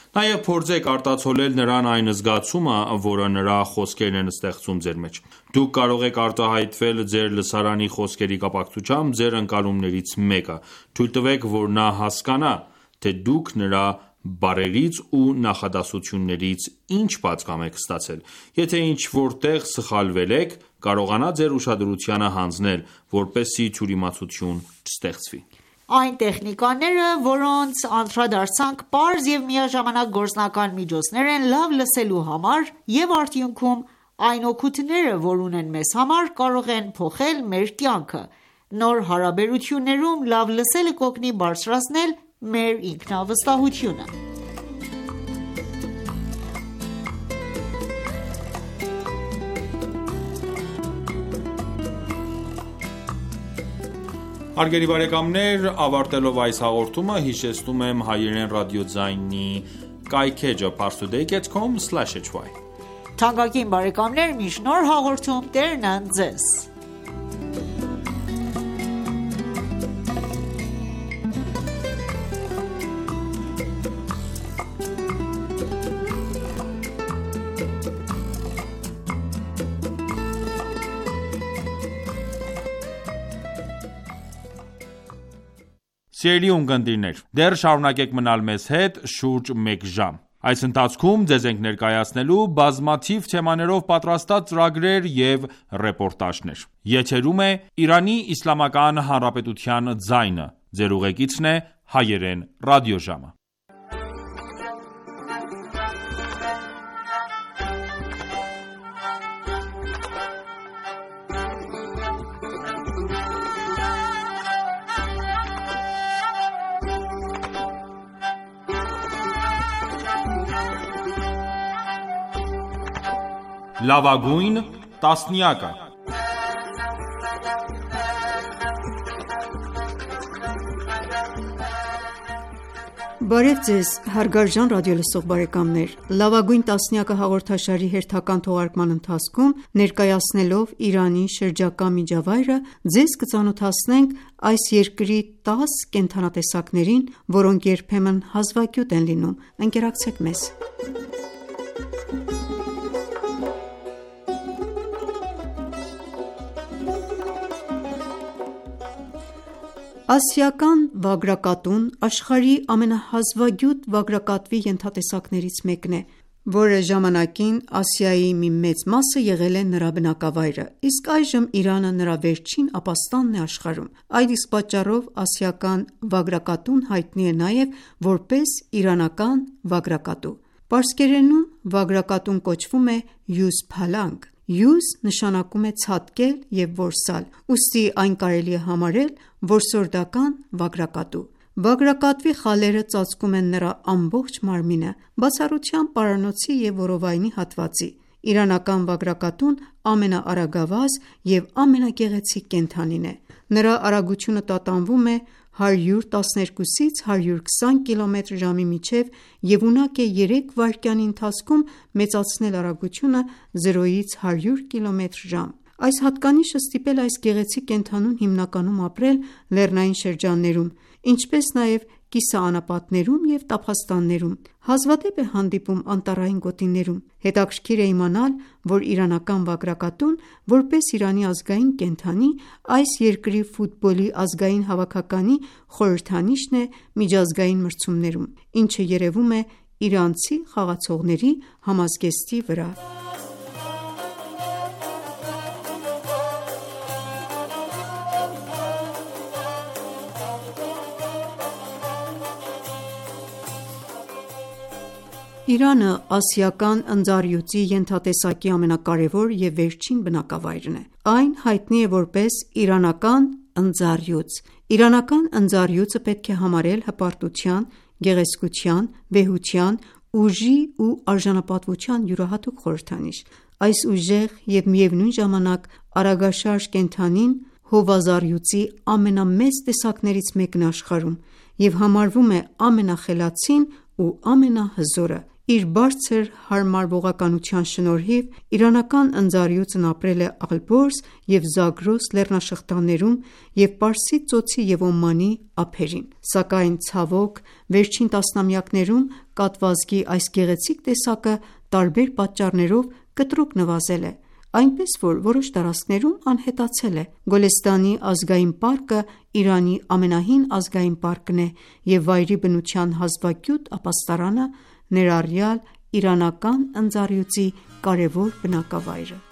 Նաև փորձեք արտացոլել նրան այն զգացումը, որը նրա խոսքերն են ստեղծում ձեր մեջ: Դուք կարող եք արտահայտվել ձեր լսարանի խոսքերի կապակցությամբ ձեր ընկալումներից մեկը: Թույլ տվեք, որ նա հասկանա, թե դուք նրա բառերից ու նախադասություններից ինչ պատգամ եք ստացել: Եթե ինչ-որ տեղ սխալվել եք, կարողանա ձեր ուշադրությանը հանձնել, որպեսզի թյուրիմացություն չստեղծվի: Այն տեխնիկաները, որոնց անդրադարձանք պարզ և միաժամանակ գործնական միջոցներ են լավ լսելու համար և արդյունքում այն օգուտները, որ ունեն մեզ համար, կարող են փոխել մեր կյանքը: Նոր հարաբերություններում լավ լսելը կօգնի բարձրացնել մեր ինքնավստահությունը: Հարգելի բարեկամներ, ավարտելով այս հաղորդումը, հիշեցնում եմ հայերեն ռադիոձայնի կայքէջը parstoday.com/hy: Թանկագին բարեկամներ, մինչ նոր հաղորդում Տերն ընդ Ձեզ: Սիրելի ունկնդիրներ, դեռ շարունակեք մնալ մեզ հետ շուրջ մեկ ժամ: Այս ընթացքում ձեզ ենք ներկայացնելու բազմաթիվ թեմաներով պատրաստած ծրագրեր և ռեպորտաժներ: Եթերում է Իրանի Իսլամական Հանրապետության ձայնը: Ձեր ուղեկիցն է Հայերեն ռադիոժամը: Լավագույն տասնյակը Բարև ձեզ հարգարժան ռադիոլսող բարեկամներ: Լավագույն տասնյակը հաղորդաշարի հերթական թողարկման ընթացքում ներկայացնելով Իրանի շրջակա միջավայրը, ձեզ կծանոթացնենք այս երկրի 10 կենդանատեսակներին, որոնք երբեմն հազվագյուտ են լինում: Ընկերակցեք մեզ: Ասիական վագրակատուն աշխարհի ամենահազվագյուտ վագրակատվի ենթատեսակներից մեկն է, որը ժամանակին Ասիայի մի մեծ մասը եղել է նրա բնակավայրը, իսկ այժմ Իրանը նրա վերջին ապաստանն է աշխարհում: Այդ իսկ պատճառով ասիական վագրակատուն հայտնի է նաև որպես իրանական վագրակատու: Պարսկերենում վագրակատուն կոչվում է «Յուզփալանգ»: Յուզ նշանակում է ցատկել և որսալ, ուստի այն կարելի է համարել որսորդական վագրակատու: Վագրակատվի խալերը ծածկում են նրա ամբողջ մարմինը, բացառությամբ պարանոցի և որովայնի հատվածի: Իրանական վագրակատուն ամենաարագավազ և ամենագեղեցիկ կենդանին է: Նրա արագությունը տատանվում է 112-ից 120 կմ/ժ-ի միջև և ունակ է 3 վայրկյանի ընթացքում մեծացնել արագությունը 0-ից 100 կմ/ժ: Այս հատկանիշը ստիպել է այս գեղեցիկ կենդանուն հիմնականում ապրել լեռնային շրջաններում, ինչպես նաև կիսաանապատներում և տափաստաններում: Հազվադեպ է հանդիպում անտառային գոտիներում: Հետաքրքիր է իմանալ, որ իրանական վագրակատուն, որպես Իրանի ազգային կենդանի, այս երկրի ֆուտբոլի ազգային հավաքականի խորհրդանիշն է միջազգային մրցումներում, ինչը երևում է իրանցի խաղացողների համազգեստի վրա: Իրանը ասիական ընձառյուծի ենթատեսակի ամենակարևոր և վերջին բնակավայրն է: Այն հայտնի է որպես իրանական ընձառյուծ: Իրանական ընձառյուծը պետք է համարել հպարտության, գեղեցկության, վեհության, ուժի ու արժանապատվության յուրահատուկ խորհրդանիշ: Այս ուժեղ և միևնույն ժամանակ արագաշարժ կենդանին հովազառյուծի ամենամեծ տեսակներից մեկն է աշխարհում և համարվում է ամենախելացին ու ամենահզորը: Իր բարձր հարմարվողականության շնորհիվ իրանական ընձառյուծն ապրել է Ալբորզ և Զագրոս լեռնաշղթաներում և Պարսից ծոցի և Օմանի ափերին, սակայն ցավոք վերջին տասնամյակներում կատվազգի այս գեղեցիկ տեսակը տարբեր պատճառներով կտրուկ նվազել է, այնպես որ որոշ տարածքներում անհետացել է: Գոլեստանի ազգային պարկը Իրանի ամենահին ազգային պարկն է և վայրի բնության հազվագյուտ ապաստարանը, ներառյալ իրանական ընձառյուծի կարևոր բնակավայրը: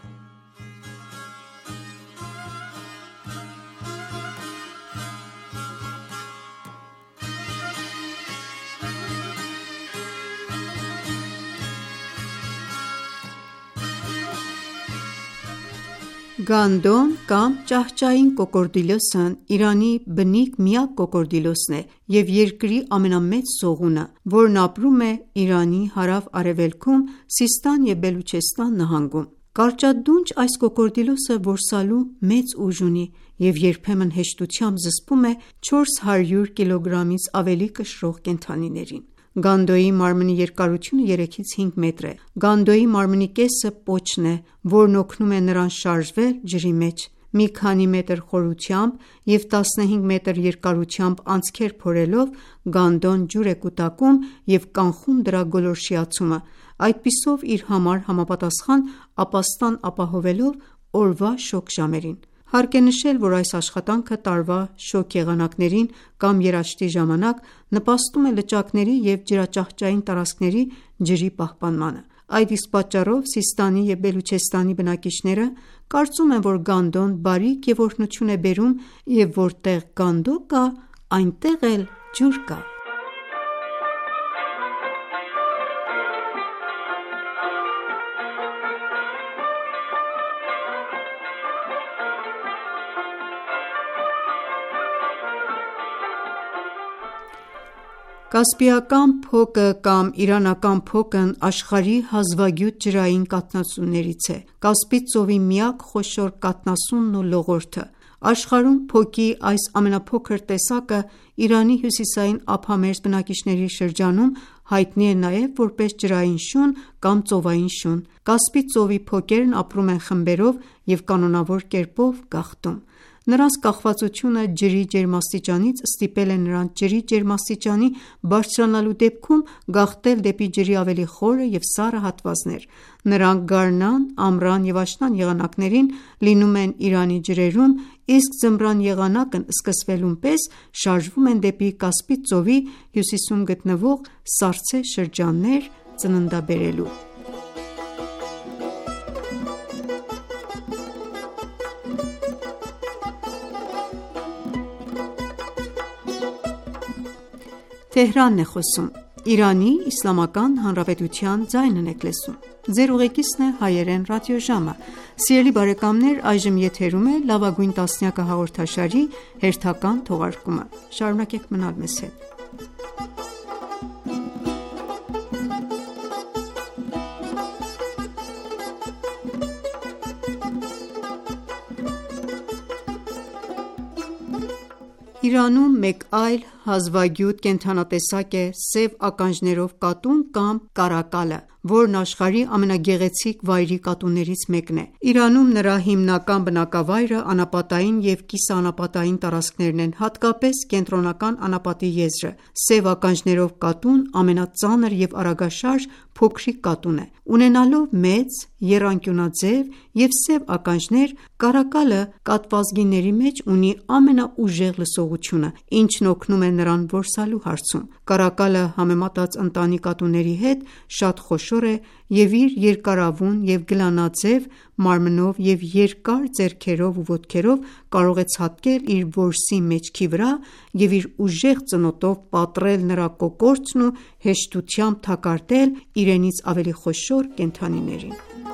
Գանդոն կամ ճահճային կոկորդիլոսն Իրանի բնիկ միակ կոկորդիլոսն է և երկրի ամենամեծ սողունը, որն ապրում է Իրանի հարավ-արևելքում Սիստան և Բելուչեստան նահանգում: Կարճադունչ այս կոկորդիլոսը որսալու մեծ ուժ ունի և երբեմն հեշտությամբ զսպում է 400 կգ-ից ավելի կշռող կենդանիներին: Գանդոյի մարմնի երկարությունը 3-5 մետր է: Գանդոյի մարմնի կեսը պոչն է, որն օգնում է նրան շարժվել ջրի մեջ: Մի քանի մետր խորությամբ և 15 մետր երկարությամբ անցքեր փորելով Գանդոն ջուր է կուտակում և կանխում դրա գոլորշիացումը, այդպիսով իր համար համապատասխան ապաստան ապահովելով օրվա շոգ ժամերին: Հարկ է նշել, որ այս աշխատանքը տարվա շոգ եղանակներին կամ երաշտի ժամանակ նպաստում է լճակների և ջրաճահճային տարածքների ջրի պահպանմանը: Այդ իսկ պատճառով Սիստանի և Բելուչեստանի բնակիչները կարծում են, որ Գանդոն բարիք և օրհնություն է բերում և որտեղ Գանդո կա, այնտեղ էլ ջուր կա: Կասպիական փոկը կամ Իրանական փոկն աշխարհի հազվագյուտ ջրային կաթնասուններից է: Կասպից ծովի միակ խոշոր կաթնասունն ու լողորդը: Աշխարհում փոկի այս ամենափոքր տեսակը Իրանի հյուսիսային ափամերձ բնակիչների շրջանում հայտնի է նաև որպես ջրային շուն կամ ծովային շուն: Կասպից ծովի փոկերն ապրում են խմբերով և կանոնավոր կերպով գաղթում: Նրանց կախվածությունը ջրի ջերմաստիճանից ստիպել է նրանց ջրի ջերմաստիճանի բարձրանալու դեպքում գաղթել դեպի ջրի ավելի խորը և սառը հատվածներ: Նրանք գարնան, ամռան և աշնան եղանակներին լինում են Իրանի ջրերում, իսկ ձմռան եղանակն սկսվելուն պես շարժվում են դեպի Կասպից ծովի հյուսիսում գտնվող սառցե շրջաններ ծննդաբերելու: Իրանում մեկ այլ հազվագյուտ կենդանատեսակ է սև ականջներով կատուն կամ կարակալը, որն աշխարհի ամենագեղեցիկ վայրի կատուներից մեկն է: Իրանում նրա հիմնական բնակավայրը անապատային և կիսաանապատային տարածքներն են, հատկապես Կենտրոնական անապատի եզրը: Սև ականջներով կատուն ամենածանր և արագաշարժ փոքրիկ կատուն է: Ունենալով մեծ, եռանկյունաձև և սև ականջներ, կարակալը կատվազգիների մեջ ունի ամենաուժեղ լսողությունը, ինչն օգնում է նրան որսալու հարցում: Կարակալը համեմատած ընտանի կատուների հետ շատ խոշոր է և իր երկարավուն և գլանաձև մարմնով և երկար ձեռքերով ու ոտքերով կարող է ցատկել իր որսի մեջքի վրա և իր ուժեղ ծնոտով պատռել նրա կոկորդն ու հեշտությամբ թակարդել իրենից ավելի խոշոր կենդանիներին: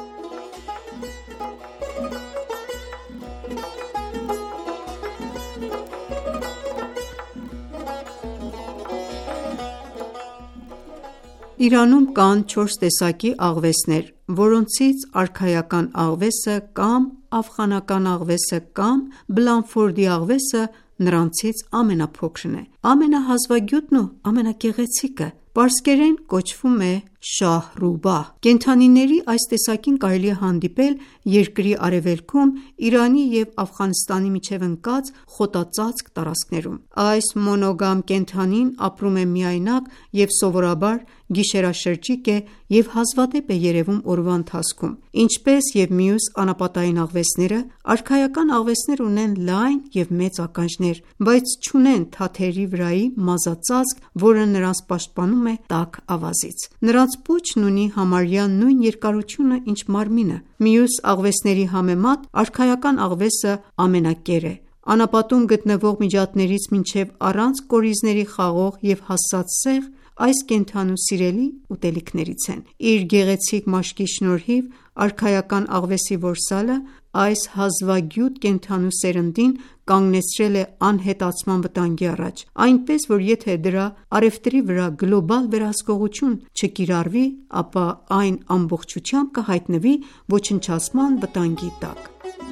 Իրանում կան 4 տեսակի աղվեսներ, որոնցից արքայական աղվեսը կամ աֆղանական աղվեսը կամ Բլանֆորդի աղվեսը նրանցից ամենափոքրն է: Ամենահազվագյուտն ու ամենագեղեցիկը: Պարսկերեն կոչվում է շահրուբահ։ Կենդանիների այս տեսակին կարելի է հանդիպել երկրի արևելքում, Իրանի և Աֆղանստանի միջև ընկած խոտածածկ տարածքներում։ Այս մոնոգամ կենդանին ապրում է միայնակ և սովորաբար գիշերաշրջիկ է և հազվադեպ է երևում օրվա ընթացքում։ Ինչպես և մյուս անապատային աղվեսները, արքայական աղվեսները ունեն լայն և մեծ ականջներ, բայց չունեն թաթերի վրայի մազածածկ, որը նրանց պաշտպանում է տաք ավազից։ Նրանց պուչն ունի համարյա նույն երկարությունը, ինչ մարմինը։ Մյուս աղվեսների համեմատ արքայական աղվեսը ամենակեր է։ Անապատում գտնվող միջատներից մինչև առանց կորիզների խաղող և հասած սեղ այս կենդանու սիրելի ուտելիքներից են։ Իր գեղեցիկ մաշկի շնորհիվ արքայական աղվեսի որսալը այս հազվագյուտ կենդանու սերնդին կանգնեցրել է անհետացման վտանգի առաջ, այնպես որ եթե դրա առևտրի վրա գլոբալ վերահսկողություն չկիրառվի, ապա այն ամբողջությամբ կհայտնվի ոչնչացման վտանգի տակ։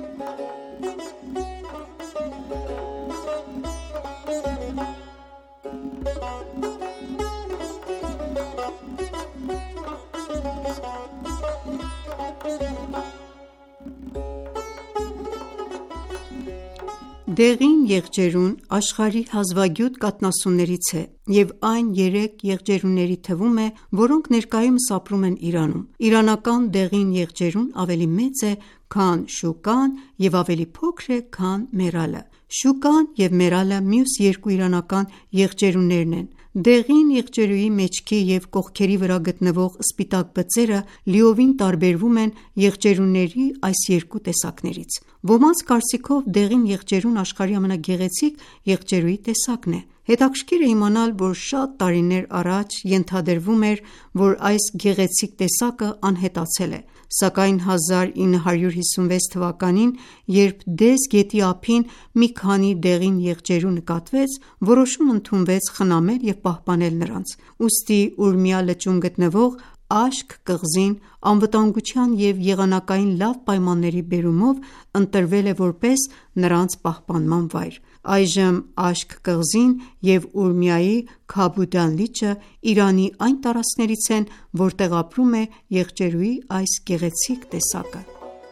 Դեղին եղջերուն աշխարհի հազվագյուտ կաթնասուններից է և այն 3 եղջերուների թվում է, որոնք ներկայումս ապրում են Իրանում։ Իրանական դեղին եղջերուն ավելի մեծ է, քան շուկան և ավելի փոքր է, քան մեռալը։ Շուկան և մեռալը մյուս երկու իրանական եղջերուներն են։ Դեղին եղջերուի մեջքի և կողքերի վրա գտնվող սպիտակ բծերը լիովին տարբերվում են եղջերուների այս երկու տեսակներից։ Ոմանց կարծիքով դեղին եղջերուն աշխարհի ամենագեղեցիկ եղջերուի տեսակն է։ Հետաքրքիր է իմանալ, որ շատ տարիներ առաջ ենթադրվում էր, որ այս գեղեցիկ տեսակը անհետացել է, սակայն 1956 թվականին, երբ Դեզ գետի ափին մի քանի դեղին եղջերու նկատվեց, որոշում ընդունվեց խնամել և պահպանել նրանց։ Ուստի Ուրմիա լճում գտնվող Աշք կղզին անվտանգության և եղանակային լավ պայմանների բերումով ընտրվել է որպես նրանց պահպանման վայր։ Այժմ Աշք կղզին և Ուրմիայի Քաբուդան լիճը Իրանի այն տարածքներից են, որտեղ ապրում է եղջերուի այս գեղեցիկ տեսակը։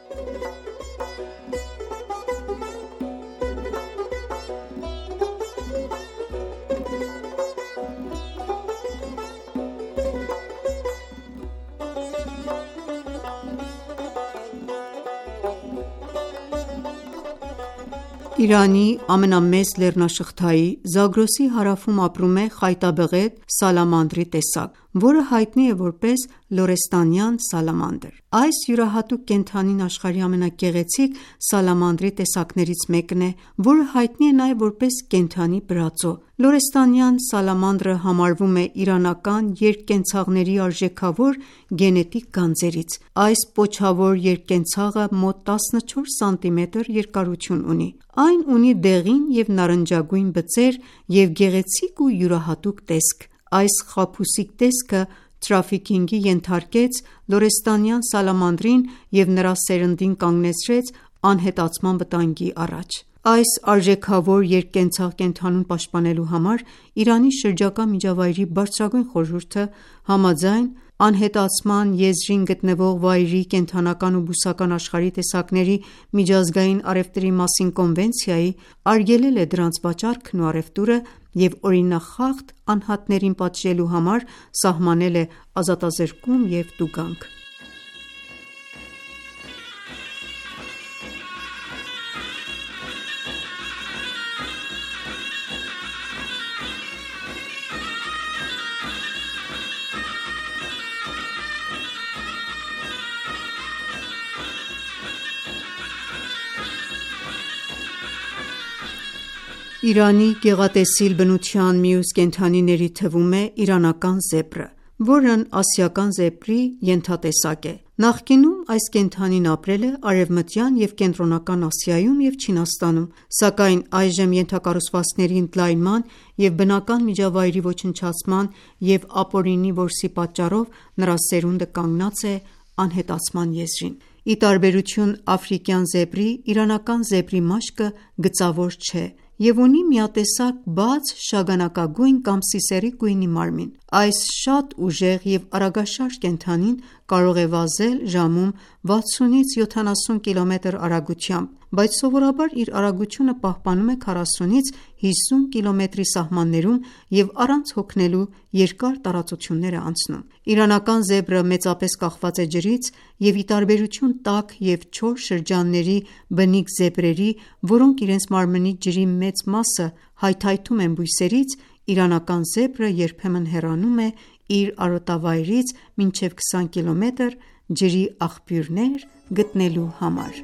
Իրանի ամենամեծ լեռնաշղթայի Զագրոսի հարավում ապրում է խայտաբղետ սալամանդրի տեսակ, որը հայտնի է որպես լորեստանյան սալամանդր։ Այս յուրահատուկ կենդանին աշխարհի ամենագեղեցիկ սալամանդրի տեսակներից մեկն է, որը հայտնի է նաև որպես կենդանի բրածո։ Լորեստանյան սալամանդրը համարվում է իրանական երկկենցաղների արժեքավոր գենետիկ գանձերից։ Այս պոչավոր երկկենցաղը մոտ 14 սանտիմետր երկարություն ունի։ Այն ունի դեղին և նարնջագույն բծեր և գեղեցիկ ու յուրահատուկ տեսք։ Այս խաբուսիկ տեսքը թրաֆիքինգի ենթարկեց լորեստանյան սալամանդրին և նրա սերնդին կանգնեցրեց անհետացման վտանգի առաջ։ Այս արժեքավոր երկկենցաղ կենդանուն պաշտպանելու համար Իրանի շրջակա միջավայրի բարձրագույն խորհուրդը, համաձայն անհետացման եզրին գտնվող վայրի կենդանական ու բուսական աշխարհի տեսակների միջազգային առևտրի մասին կոնվենցիայի, արգելել է դրանց վաճառքն ու առևտուրը և օրինախախտ անհատներին պատժելու համար սահմանել է ազատազրկում և տուգանք։ Իրանի գեղատեսիլ բնության մյուս կենդանիների թվում է իրանական զեբրը, որն ասիական զեբրի ենթատեսակ է։ Նախկինում այս կենդանին ապրել է Արևմտյան և Կենտրոնական Ասիայում և Չինաստանում, սակայն այժմ ենթակառուցվածքների ընդլայնման և բնական միջավայրի ոչնչացման և ապօրինի որսի պատճառով նրա սերունդը կանգնած է անհետացման եզրին։ Ի տարբերություն աֆրիկյան զեբրի, իրանական զեբրի մաշկը գծավոր չէ և ունի միատեսակ բաց շագանակագույն կամ սիսեռի գույնի մարմին։ Այս շատ ուժեղ և արագաշարժ կենդանին կարող է վազել ժամում 60-ից 70 կմ արագությամբ, բայց սովորաբար իր արագությունը պահպանում է 40-ից 50 կմ սահմաններում և առանց հոգնելու երկար տարածություններ է անցնում։ Իրանական զեբրը մեծապես կախված է ջրից և ի տարբերություն տաք և չոր շրջանների բնիկ զեբրերի, որոնք իրենց մարմնի ջրի մեծ մասը հայթայթում են բույսերից, իրանական զեբրը երբեմն հեռանում է իր արոտավայրից մինչև 20 կմ ջրի աղբյուրներ գտնելու համար։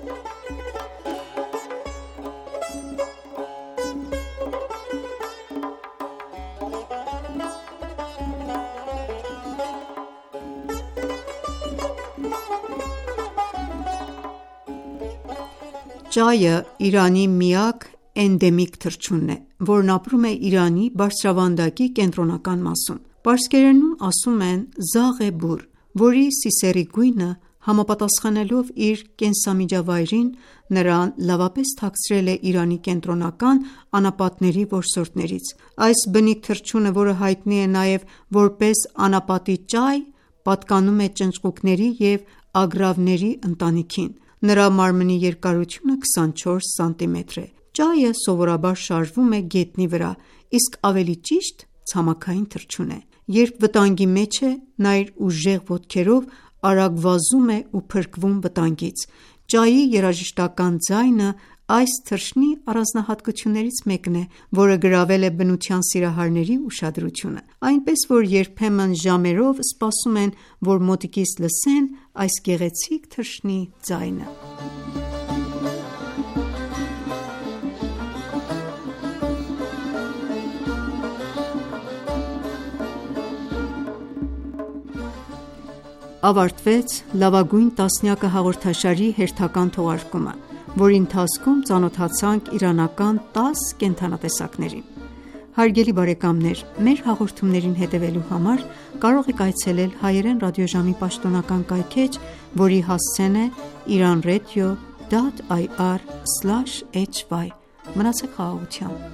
Ճայը Իրանի միակ էնդեմիկ թռչունն է, որն ապրում է Իրանի բարձրավանդակի կենտրոնական մասում։ Պարսկերենում ասում են «զաղ է բուռ», որի սիսեռի գույնը համապատասխանելով իր կենսամիջավայրին, նրան լավապես թաքցրել է Իրանի կենտրոնական անապատների որսորդներից։ Այս բնիկ թռչունը, որը հայտնի է նաև որպես անապատի ճայ, պատկանում է ճնճղուկների և ագռավների ընտանիքին։ Նրա մարմնի երկարությունը 24 սմ է։ Ճայը սովորաբար շարժվում է գետնի վրա, իսկ ավելի ճիշտ ցամաքային թռչուն է։ Երբ վտանգի մեջ է, նա իր ուժեղ ոտքերով արագ վազում է ու փրկվում վտանգից։ Ճայի երաժշտական ձայնը այս թռչնի առանձնահատկություններից մեկն է, որը գրավել է բնության սիրահարների ուշադրությունը, այնպես որ երբեմն ժամերով սպասում են, որ մոտիկից լսեն այս գեղեցիկ թռչնի ձայնը։ Ավարտվեց «Լավագույն տասնյակը» հաղորդաշարի հերթական թողարկումը, որի ընթացքում ծանոթացանք իրանական 10 կենդանատեսակներին։ Հարգելի բարեկամներ, մեր հաղորդումներին հետևելու համար կարող եք այցելել հայերեն ռադիոժամի պաշտոնական կայքէջ, որի հասցեն է iranradio.ir/hy։ Մնացեք խաղաղությամբ։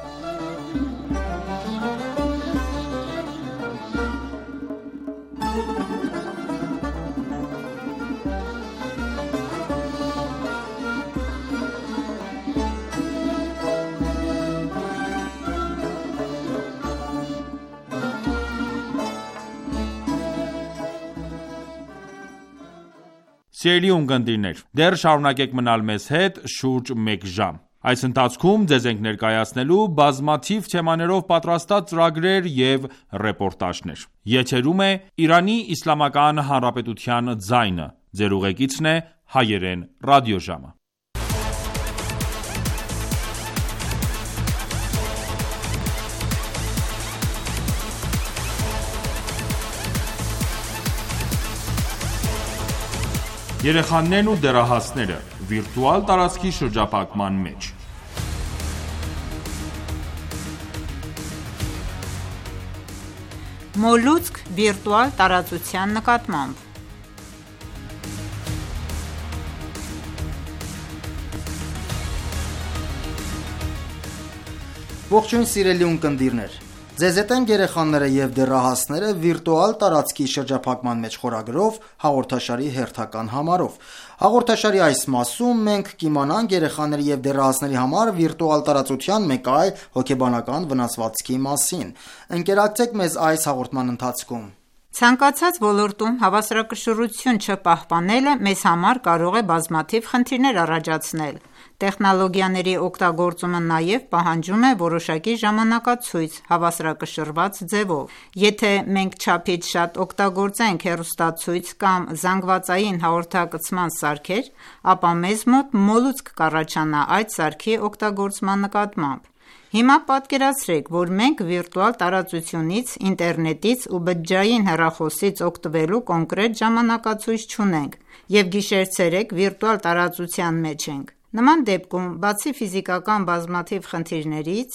Սիրելի ունկնդիրներ, դեռ շարունակեք մնալ մեզ հետ շուրջ մեկ ժամ։ Այս ընթացքում ձեզ ենք ներկայացնելու բազմաթիվ թեմաներով պատրաստած ծրագրեր և ռեպորտաժներ։ Եթերում է Իրանի Իսլամական Հանրապետության ձայնը։ Ձեր ուղեկիցն է հայերեն ռադիոժամը։ Երեխաներն ու դեռահասները վիրտուալ տարածքի շրջափակման մեջ։ Մոլուցք վիրտուալ տարածության նկատմամբ։ Ողջույն սիրելի ունկնդիրներ, ձեզ հետ են երեխաները և դեռահասները վիրտուալ տարածքի շրջափակման մեջ խորագրով հաղորդաշարի հերթական համարով։ Հաղորդաշարի այս մասում մենք կիմանանք երեխաների և դեռահասների համար վիրտուալ տարածության մեկ այլ հոգեբանական վնասվածքի մասին։ Ընկերակցեք մեզ այս հաղորդման ընթացքում։ Ցանկացած ոլորտում հավասարակշռություն չպահպանելը մեզ համար կարող է բազմաթիվ խնդիրներ առաջացնել։ Տեխնոլոգիաների օգտագործումը նաև պահանջում է որոշակի ժամանակացույց հավասարակշռված ձևով։ Եթե մենք չափից շատ օգտագործենք հեռուստացույց կամ զանգվածային հաղորդակցման սարքեր, ապա մեզ մոտ մոլուցք կառաջանա այդ սարքի օգտագործման նկատմամբ։ Հիմա պատկերացրեք, որ մենք վիրտուալ տարածությունից, ինտերնետից ու բջջային հեռախոսից օգտվելու կոնկրետ ժամանակացույց չունենք և գիշեր-ցերեկ վիրտուալ տարածության մեջ ենք։ Նման դեպքում, բացի ֆիզիկական բազմաթիվ խնդիրներից,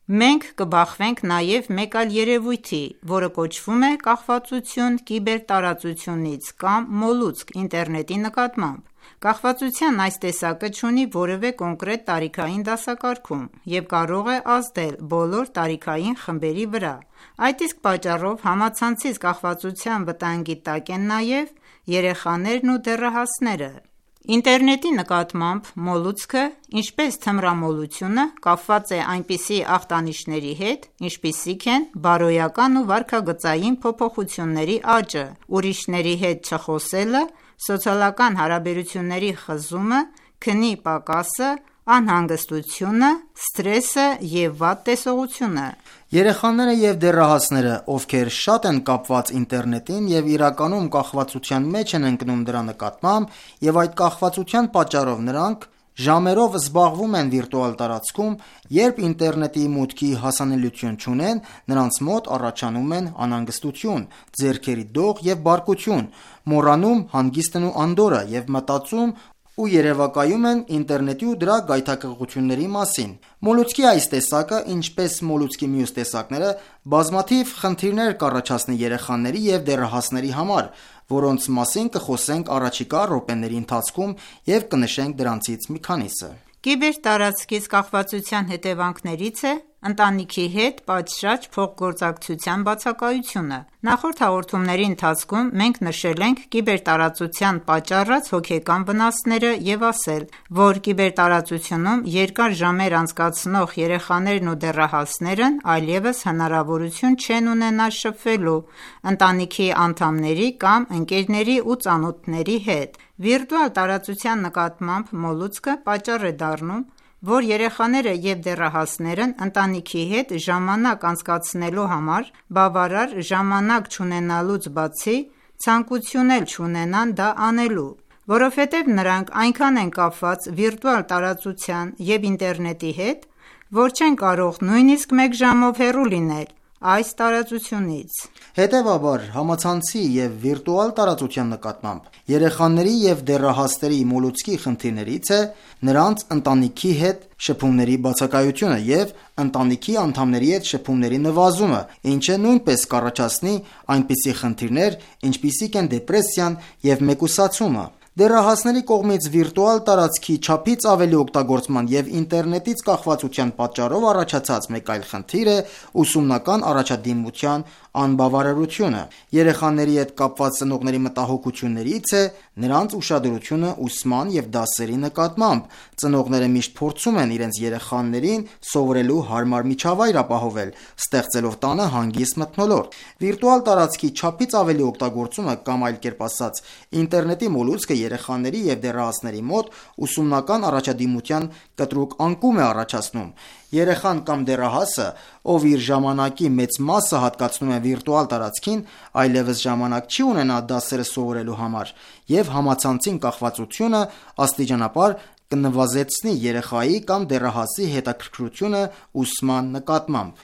Մենք կբախվենք նաև մեկ այլ երևույթի, որը կոչվում է կախվածություն կիբերտարածությունից կամ մոլուցք ինտերնետի նկատմամբ: Կախվածության այս տեսակը չունի որևէ կոնկրետ տարիքային դասակարգում և կարող է ազդել բոլոր տարիքային խմբերի վրա: Այդ իսկ պատճառով համացանցից կախվածության վտանգի տակ են նաև երեխաներն ու դեռահասները: Ինտերնետի նկատմամբ մոլուցքը, ինչպես թմրամոլությունը, կապված է այնպիսի ախտանիշների հետ, ինչպիսիք են բարոյական ու վարքագծային փոփոխությունների աճը, ուրիշների հետ չխոսելը, սոցիալական հարաբերությունների խզումը, քնի պակասը, անհանգստությունը, սթրեսը և վատ տեսողությունը: Երեխաները և դեռահասները, ովքեր շատ են կապված ինտերնետին և իրականում կախվածության մեջ են ընկնում դրա նկատմամբ և այդ կախվածության պատճառով նրանք ժամերով զբաղվում են վիրտուալ տարածքում, երբ ինտերնետի մուտքի հասանելիություն չունեն, նրանց մոտ առաջանում են անհանգստություն, ձեռքերի դող և բարկություն, մոռանում հանգիստն ու անդորրը և մտածում ու երևակայում են ինտերնետի ու դրա գայթակղությունների մասին: Մոլուցքի այս տեսակը, ինչպես մոլուցքի մյուս տեսակները, բազմաթիվ խնդիրներ կառաջացնի երեխաների և դեռահասների համար, որոնց մասին կխոսենք առաջիկա րոպեների ընթացքում և կնշենք դրանցից մի քանիսը: Կիբերտարածքից կախվածության հետևանքներից է ընտանիքի հետ պատշաճ փոխգործակցության բացակայությունը: Նախորդ հաղորդումների ընթացքում մենք նշել ենք կիբերտարածության պատճառած հոգեկան վնասները և ասել, որ կիբերտարածությունում երկար ժամեր անցկացնող երեխաներն ու դեռահասներն այլևս հնարավորություն չեն ունենա շփվելու ընտանիքի անդամների կամ ընկերների ու ծանոթների հետ: Վիրտուալ տարածության նկատմամբ մոլուցքը պատճառ է դառնում, որ երեխաները և դեռահասներն ընտանիքի հետ ժամանակ անցկացնելու համար բավարար ժամանակ չունենալուց բացի, ցանկություն էլ չունենան դա անելու: Որովհետև նրանք այնքան են կապված վիրտուալ տարածության և ինտերնետի հետ, որ չեն կարող նույնիսկ մեկ ժամով հեռու լինել այս տարածությունից: Հետևաբար, համացանցի և վիրտուալ տարածության նկատմամբ երեխաների և դեռահասների մոլուցքի խնդիրներից է նրանց ընտանիքի հետ շփումների բացակայությունը և ընտանիքի անդամների հետ շփումների նվազումը, ինչը նույնպես կառաջացնի այնպիսի խնդիրներ, ինչպիսիք են դեպրեսիան և մեկուսացումը: Դեռահասների կողմից վիրտուալ տարածքի չափից ավելի օգտագործման և ինտերնետից կախվածության պատճառով առաջացած մեկ այլ խնդիր է ուսումնական առաջադիմության անբավարարությունը: Երեխաների հետ կապված ծնողների մտահոգություններից է նրանց ուշադրությունը ուսման և դասերի նկատմամբ: Ծնողները միշտ փորձում են իրենց երեխաներին սովորելու հարմար միջավայր ապահովել, ստեղծելով տանը հանգիստ մթնոլորտ: Վիրտուալ տարածքի չափից ավելի օգտագործումը կամ այլ կերպ ասած ինտերնետի մոլուցքը երեխաների և դեռահասների մոտ ուսումնական առաջադիմության կտրուկ անկում է առաջացնում: Երեխան կամ դեռահասը, ով իր ժամանակի մեծ մասը հատկացնում է վիրտուալ տարածքին, այլևս ժամանակ չի ունենա դասերը սովորելու համար և համացանցին կախվածությունը աստիճանաբար կնվազեցնի երեխայի կամ դեռահասի հետաքրքրությունը ուսման նկատմամբ: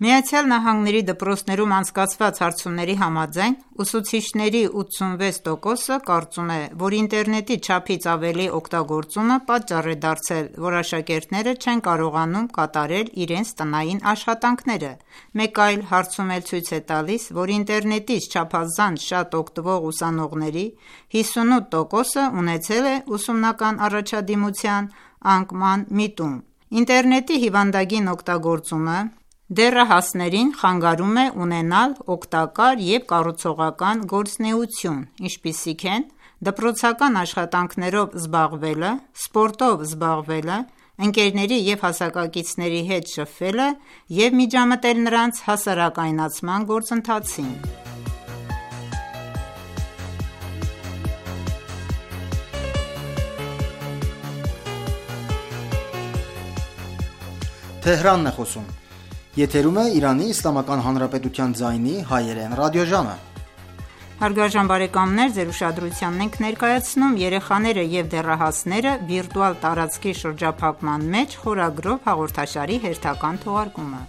ԱՄՆ դպրոցներում անցկացված հարցումների համաձայն, ուսուցիչների 86%-ը կարծում է, որ ինտերնետի չափից ավելի օգտագործումը պատճառ է դարձել, որ աշակերտները չեն կարողանում կատարել իրենց տնային աշխատանքները: Մեկ այլ հարցում էլ ցույց է տալիս, որ ինտերնետից չափազանց շատ օգտվող ուսանողների 58%-ը ունեցել է ուսումնական առաջադիմության անկման միտում: Ինտերնետի հիվանդագին օգտագործումը դեռահասներին խանգարում է ունենալ օգտակար և կառուցողական գործունեություն, ինչպիսիք են դպրոցական աշխատանքներով զբաղվելը, սպորտով զբաղվելը, ընկերների և հասակակիցների հետ շփվելը և միջամտել նրանց հասարակայնացման գործընթացին: «Երեխաները և դեռահասները. վիրտուալ տարածքի շրջափակման մեջ» խորագրով հաղորդաշարի հերթական թողարկումը: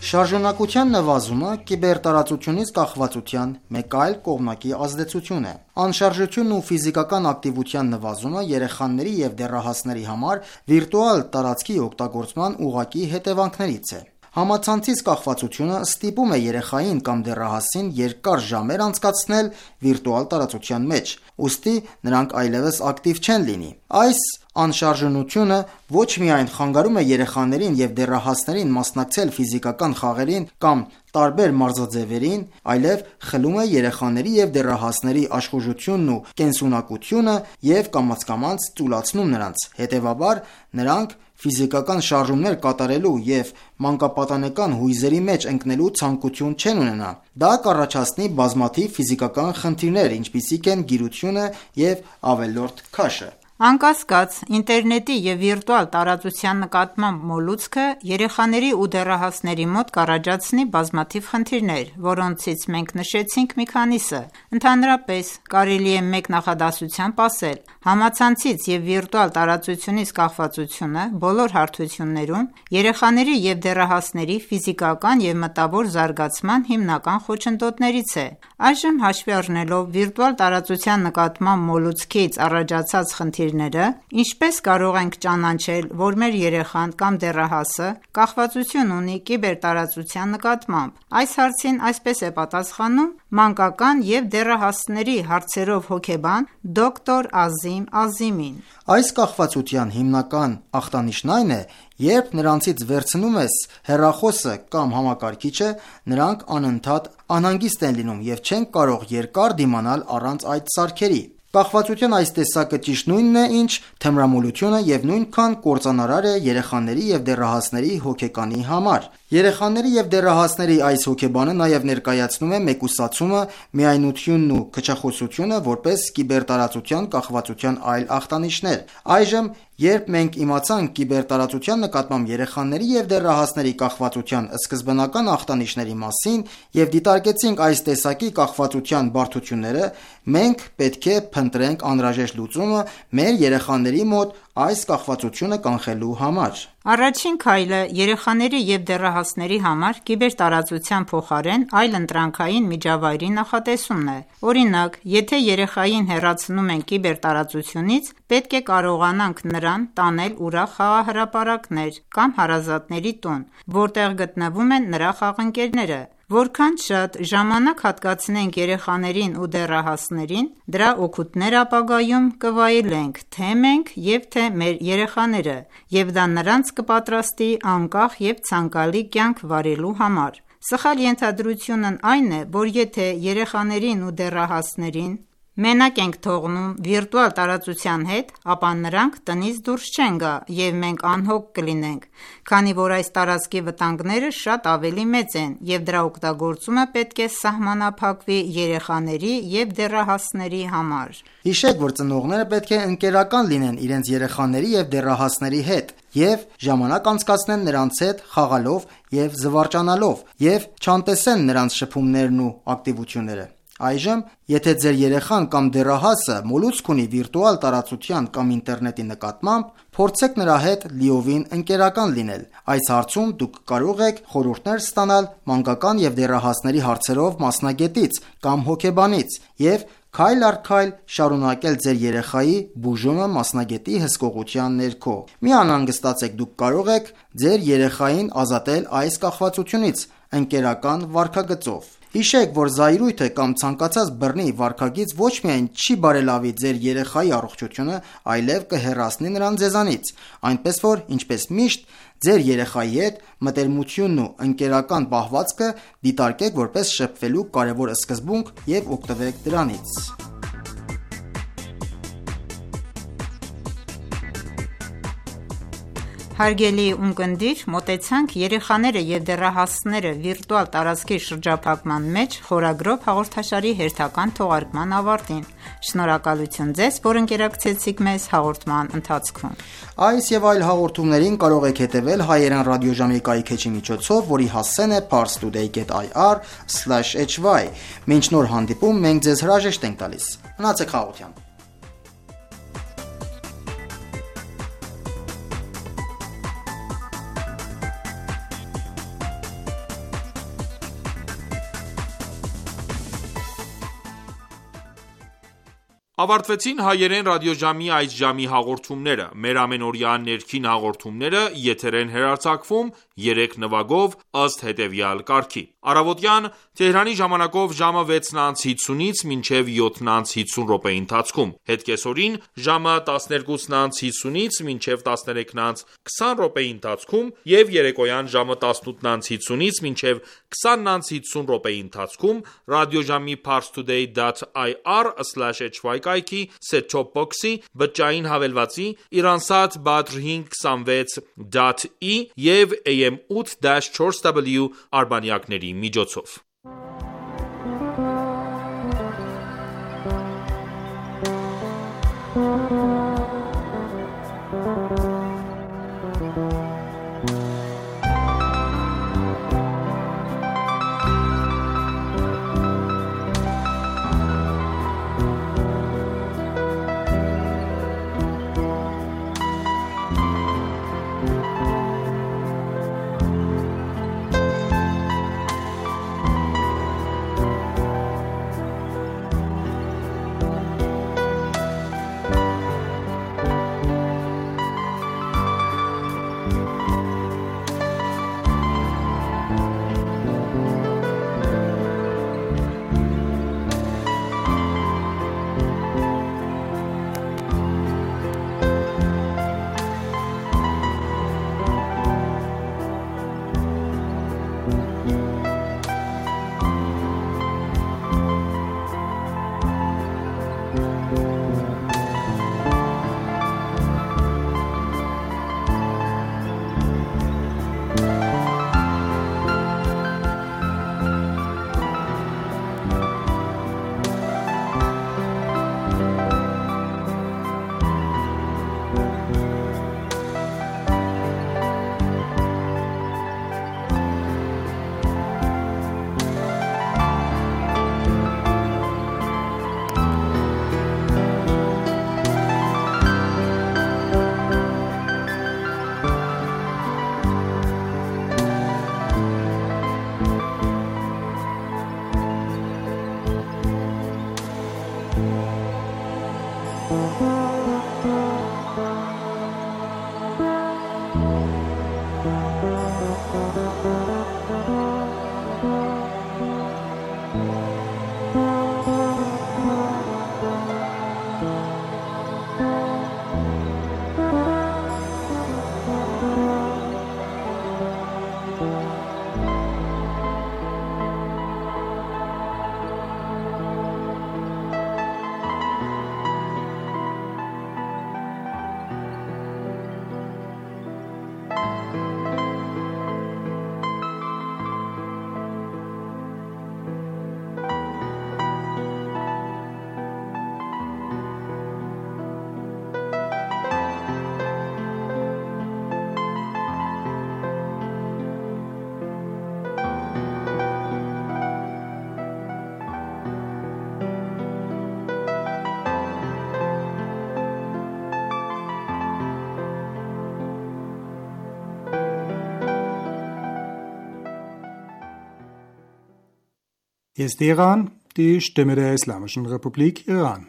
Շարժունակության նվազումը կիբերտարածությունից կախվածության մեկ այլ կողմնակի ազդեցություն է։ Անշարժությունն ու ֆիզիկական ակտիվության նվազումը երեխաների և դեռահասների համար վիրտուալ տարածքի օգտագործման ուղղակի հետևանքներից է։ Համացանցից կախվածությունը ստիպում է երեխային կամ դեռահասին երկար ժամեր անցկացնել վիրտուալ տարածության մեջ, ուստի նրանք այլևս ակտիվ չեն լինի։ Այս անշարժունությունը ոչ միայն խանգարում է երեխաներին և դեռահասներին մասնակցել ֆիզիկական խաղերին կամ տարբեր մարզաձևերին, այլև խլում է երեխաների և դեռահասների աշխուժությունն ու կենսունակությունը և կամաց-կամաց ծուլացնում նրանց։ Հետևաբար, նրանք ֆիզիկական շարժումներ կատարելու և մանկապատանեկան հույզերի մեջ ընկնելու ցանկություն չեն ունենա։ Դա կառաջացնի բազմաթիվ ֆիզիկական խնդիրներ, ինչպիսիք են գիրությունը և ավելորդ քաշը։ Անկասկած, ինտերնետի և վիրտուալ տարածության նկատմամբ մոլուցքը երեխաների ու դեռահասների մոտ կառաջացնի բազմաթիվ խնդիրներ, որոնցից մենք նշեցինք մի քանիսը։ Ընդհանրապես, կարելի է մեկ նախադասությամբ ասել. համացանցից և վիրտուալ տարածությունից կախվածությունը բոլոր հարթություններում երեխաների և դեռահասների ֆիզիկական և մտավոր զարգացման հիմնական խոչընդոտներից է։ Այժմ հաշվի առնելով վիրտուալ տարածության նկատմամբ մոլուցքից առաջացած խնդիրները, ինչպես կարող ենք ճանաչել, որ մեր երեխան կամ դեռահասը կախվածություն ունի կիբերտարածության նկատմամբ։ Այս հարցին այսպես է պատասխանում մանկական և դեռահասների հարցերով հոգեբան դոկտոր Ազիմ Ազիմին։ Այս կախվածության հիմնական ախտանիշն այն է, երբ նրանցից վերցնում ես հեռախոսը կամ համակարգիչը, նրանք անընդհատ անհանգիստ են լինում և չեն կարող երկար դիմանալ առանց այդ սարքերի։ Կախվածության այս տեսակը ճիշտ նույնն է, ինչ թմրամոլությունը և նույնքան կործանարար է երեխաների և դեռահասների հոգեկանի համար։ Երեխաների և դեռահասների այս հոգեբանը նաև ներկայացնում է մեկուսացումը, միայնությունն ու քչախոսությունը որպես կիբերտարածության կախվածության այլ ախտանիշներ։ Այժմ, երբ մենք իմացանք կիբերտարածության նկատմամբ երեխաների և դեռահասների կախվածության սկզբնական ախտանիշների մասին և դիտարկեցինք այս տեսակի կախվածության բարդությունները, մենք պետք է փնտրենք անհրաժեշտ լուծումը մեր երեխաների մոտ այս կախվածությունը կանխելու համար։ Առաջին քայլը երեխաների և դեռահասների համար կիբերտարածության փոխարեն այլընտրանքային միջավայրի նախատեսումն է։ Օրինակ, եթե երեխային հեռացնում ենք կիբերտարածությունից, պետք է կարողանանք նրան տանել ուրախ խաղահրապարակներ կամ հարազատների տուն, որտեղ գտնվում են նրա խաղընկերները։ Որքան շատ ժամանակ հատկացնենք երեխաներին ու դեռահասներին, դրա օգուտները ապագայում կվայելենք թե մենք և թե մեր երեխաները, և դա նրանց կպատրաստի անկախ և ցանկալի կյանք վարելու համար։ Սխալ ենթադրությունն այն է, որ եթե երեխաներին ու դեռահասներին մենակ ենք թողնում վիրտուալ տարածության հետ, ապա նրանք տնից դուրս չեն գա, և մենք անհոգ կլինենք, քանի որ այս տարածքի վտանգները շատ ավելի մեծ են, և դրա օգտագործումը պետք է սահմանափակվի երեխաների և դեռահասների համար։ Հիշեք, որ ծնողները պետք է ընկերական լինեն իրենց երեխաների և դեռահասների հետ և ժամանակ անցկացնեն նրանց հետ խաղալով և զվարճանալով և չանտեսեն նրանց շփումներն ու ակտիվությունները։ Այժմ, եթե ձեր երեխան կամ դեռահասը մոլուցք ունի վիրտուալ տարածության կամ ինտերնետի նկատմամբ, փորձեք նրա հետ լիովին ընկերական լինել։ Այս հարցում դուք կարող եք խորհուրդներ ստանալ մանկական և դեռահասների հարցերով մասնագետից կամ հոգեբանից և քայլ առ քայլ շարունակել ձեր երեխայի բուժումը մասնագետի հսկողության ներքո։ Մի անհանգստացեք, դուք կարող եք ձեր երեխային ազատել այս կախվածությունից ընկերական վարքագծով։ Հիշեք, որ զայրույթը կամ ցանկացած բռնի վարքագիծ ոչ միայն չի բարելավի ձեր երեխայի առողջությունը, այլև կհեռացնի նրան ձեզանից։ Այնպես որ, ինչպես միշտ, ձեր երեխայի հետ մտերմությունն ու ընկերական պահվածքը դիտարկեք որպես շփվելու կարևոր սկզբունք և օգտվեք դրանից։ Հարգելի ունկնդիր, մոտեցանք երեխաները և դեռահասները վիրտուալ տարածքի շրջափակման մեջ խորագրով հաղորդաշարի հերթական թողարկման ավարտին։ Շնորհակալություն ձեզ, որ ընկերակցեցիք մեզ հաղորդման ընթացքում։ Այս և այլ հաղորդումներին կարող եք հետևել հայերեն ռադիոժամի կայքէջի միջոցով, որի հասցեն է parstoday.ir/hy։ Մինչ նոր հանդիպում, մենք ձեզ հրաժեշտ ենք տալիս։ Մնացեք խաղաղությամբ։ Ավարտվեցին հայերեն ռադիոժամի այս ժամի հաղորդումները: Մեր ամենօրյա ներքին հաղորդումները եթեր են հեռարձակվում 3 նվագով ըստ հետևյալ կարգի: Առավոտյան Թեհրանի ժամանակով ժամը 6:50-ից մինչև 7:50 րոպեի ընթացքում, հետկեսօրին ժամը 12:50-ից մինչև 13:20 րոպեի ընթացքում և երեկոյան ժամը 18:50-ից մինչև 20:50 րոպեի ընթացքում ռադիոժամի parstoday.ir/hy կայքի set-top box-ի, բջջային հավելվածի, Iransat Badr 526.E և AM 8-4W արբանյակների միջոցով: Hier ist Iran, die Stimme der Islamischen Republik Iran.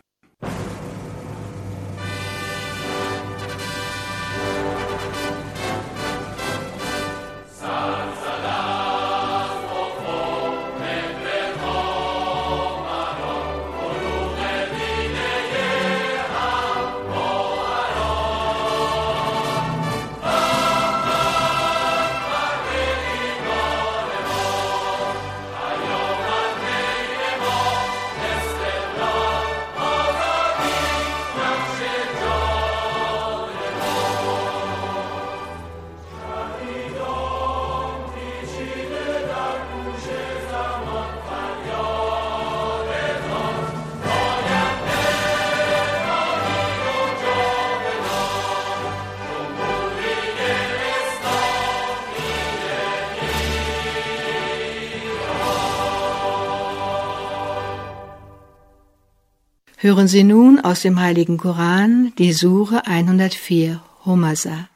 Hören Sie nun aus dem Heiligen Koran die Sure 104, Humaza.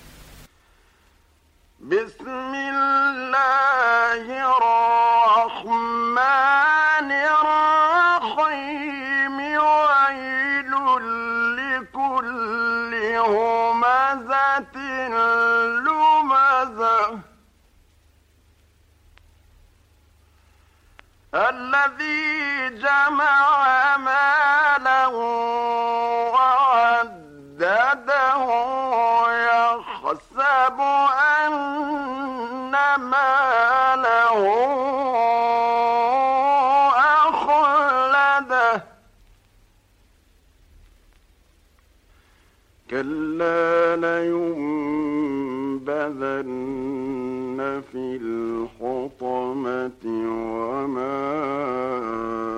بسم الله الرحمن الذي جمع مالا وعدده يحسب أن ماله أخلده كلا لينبذن في الحطمة وما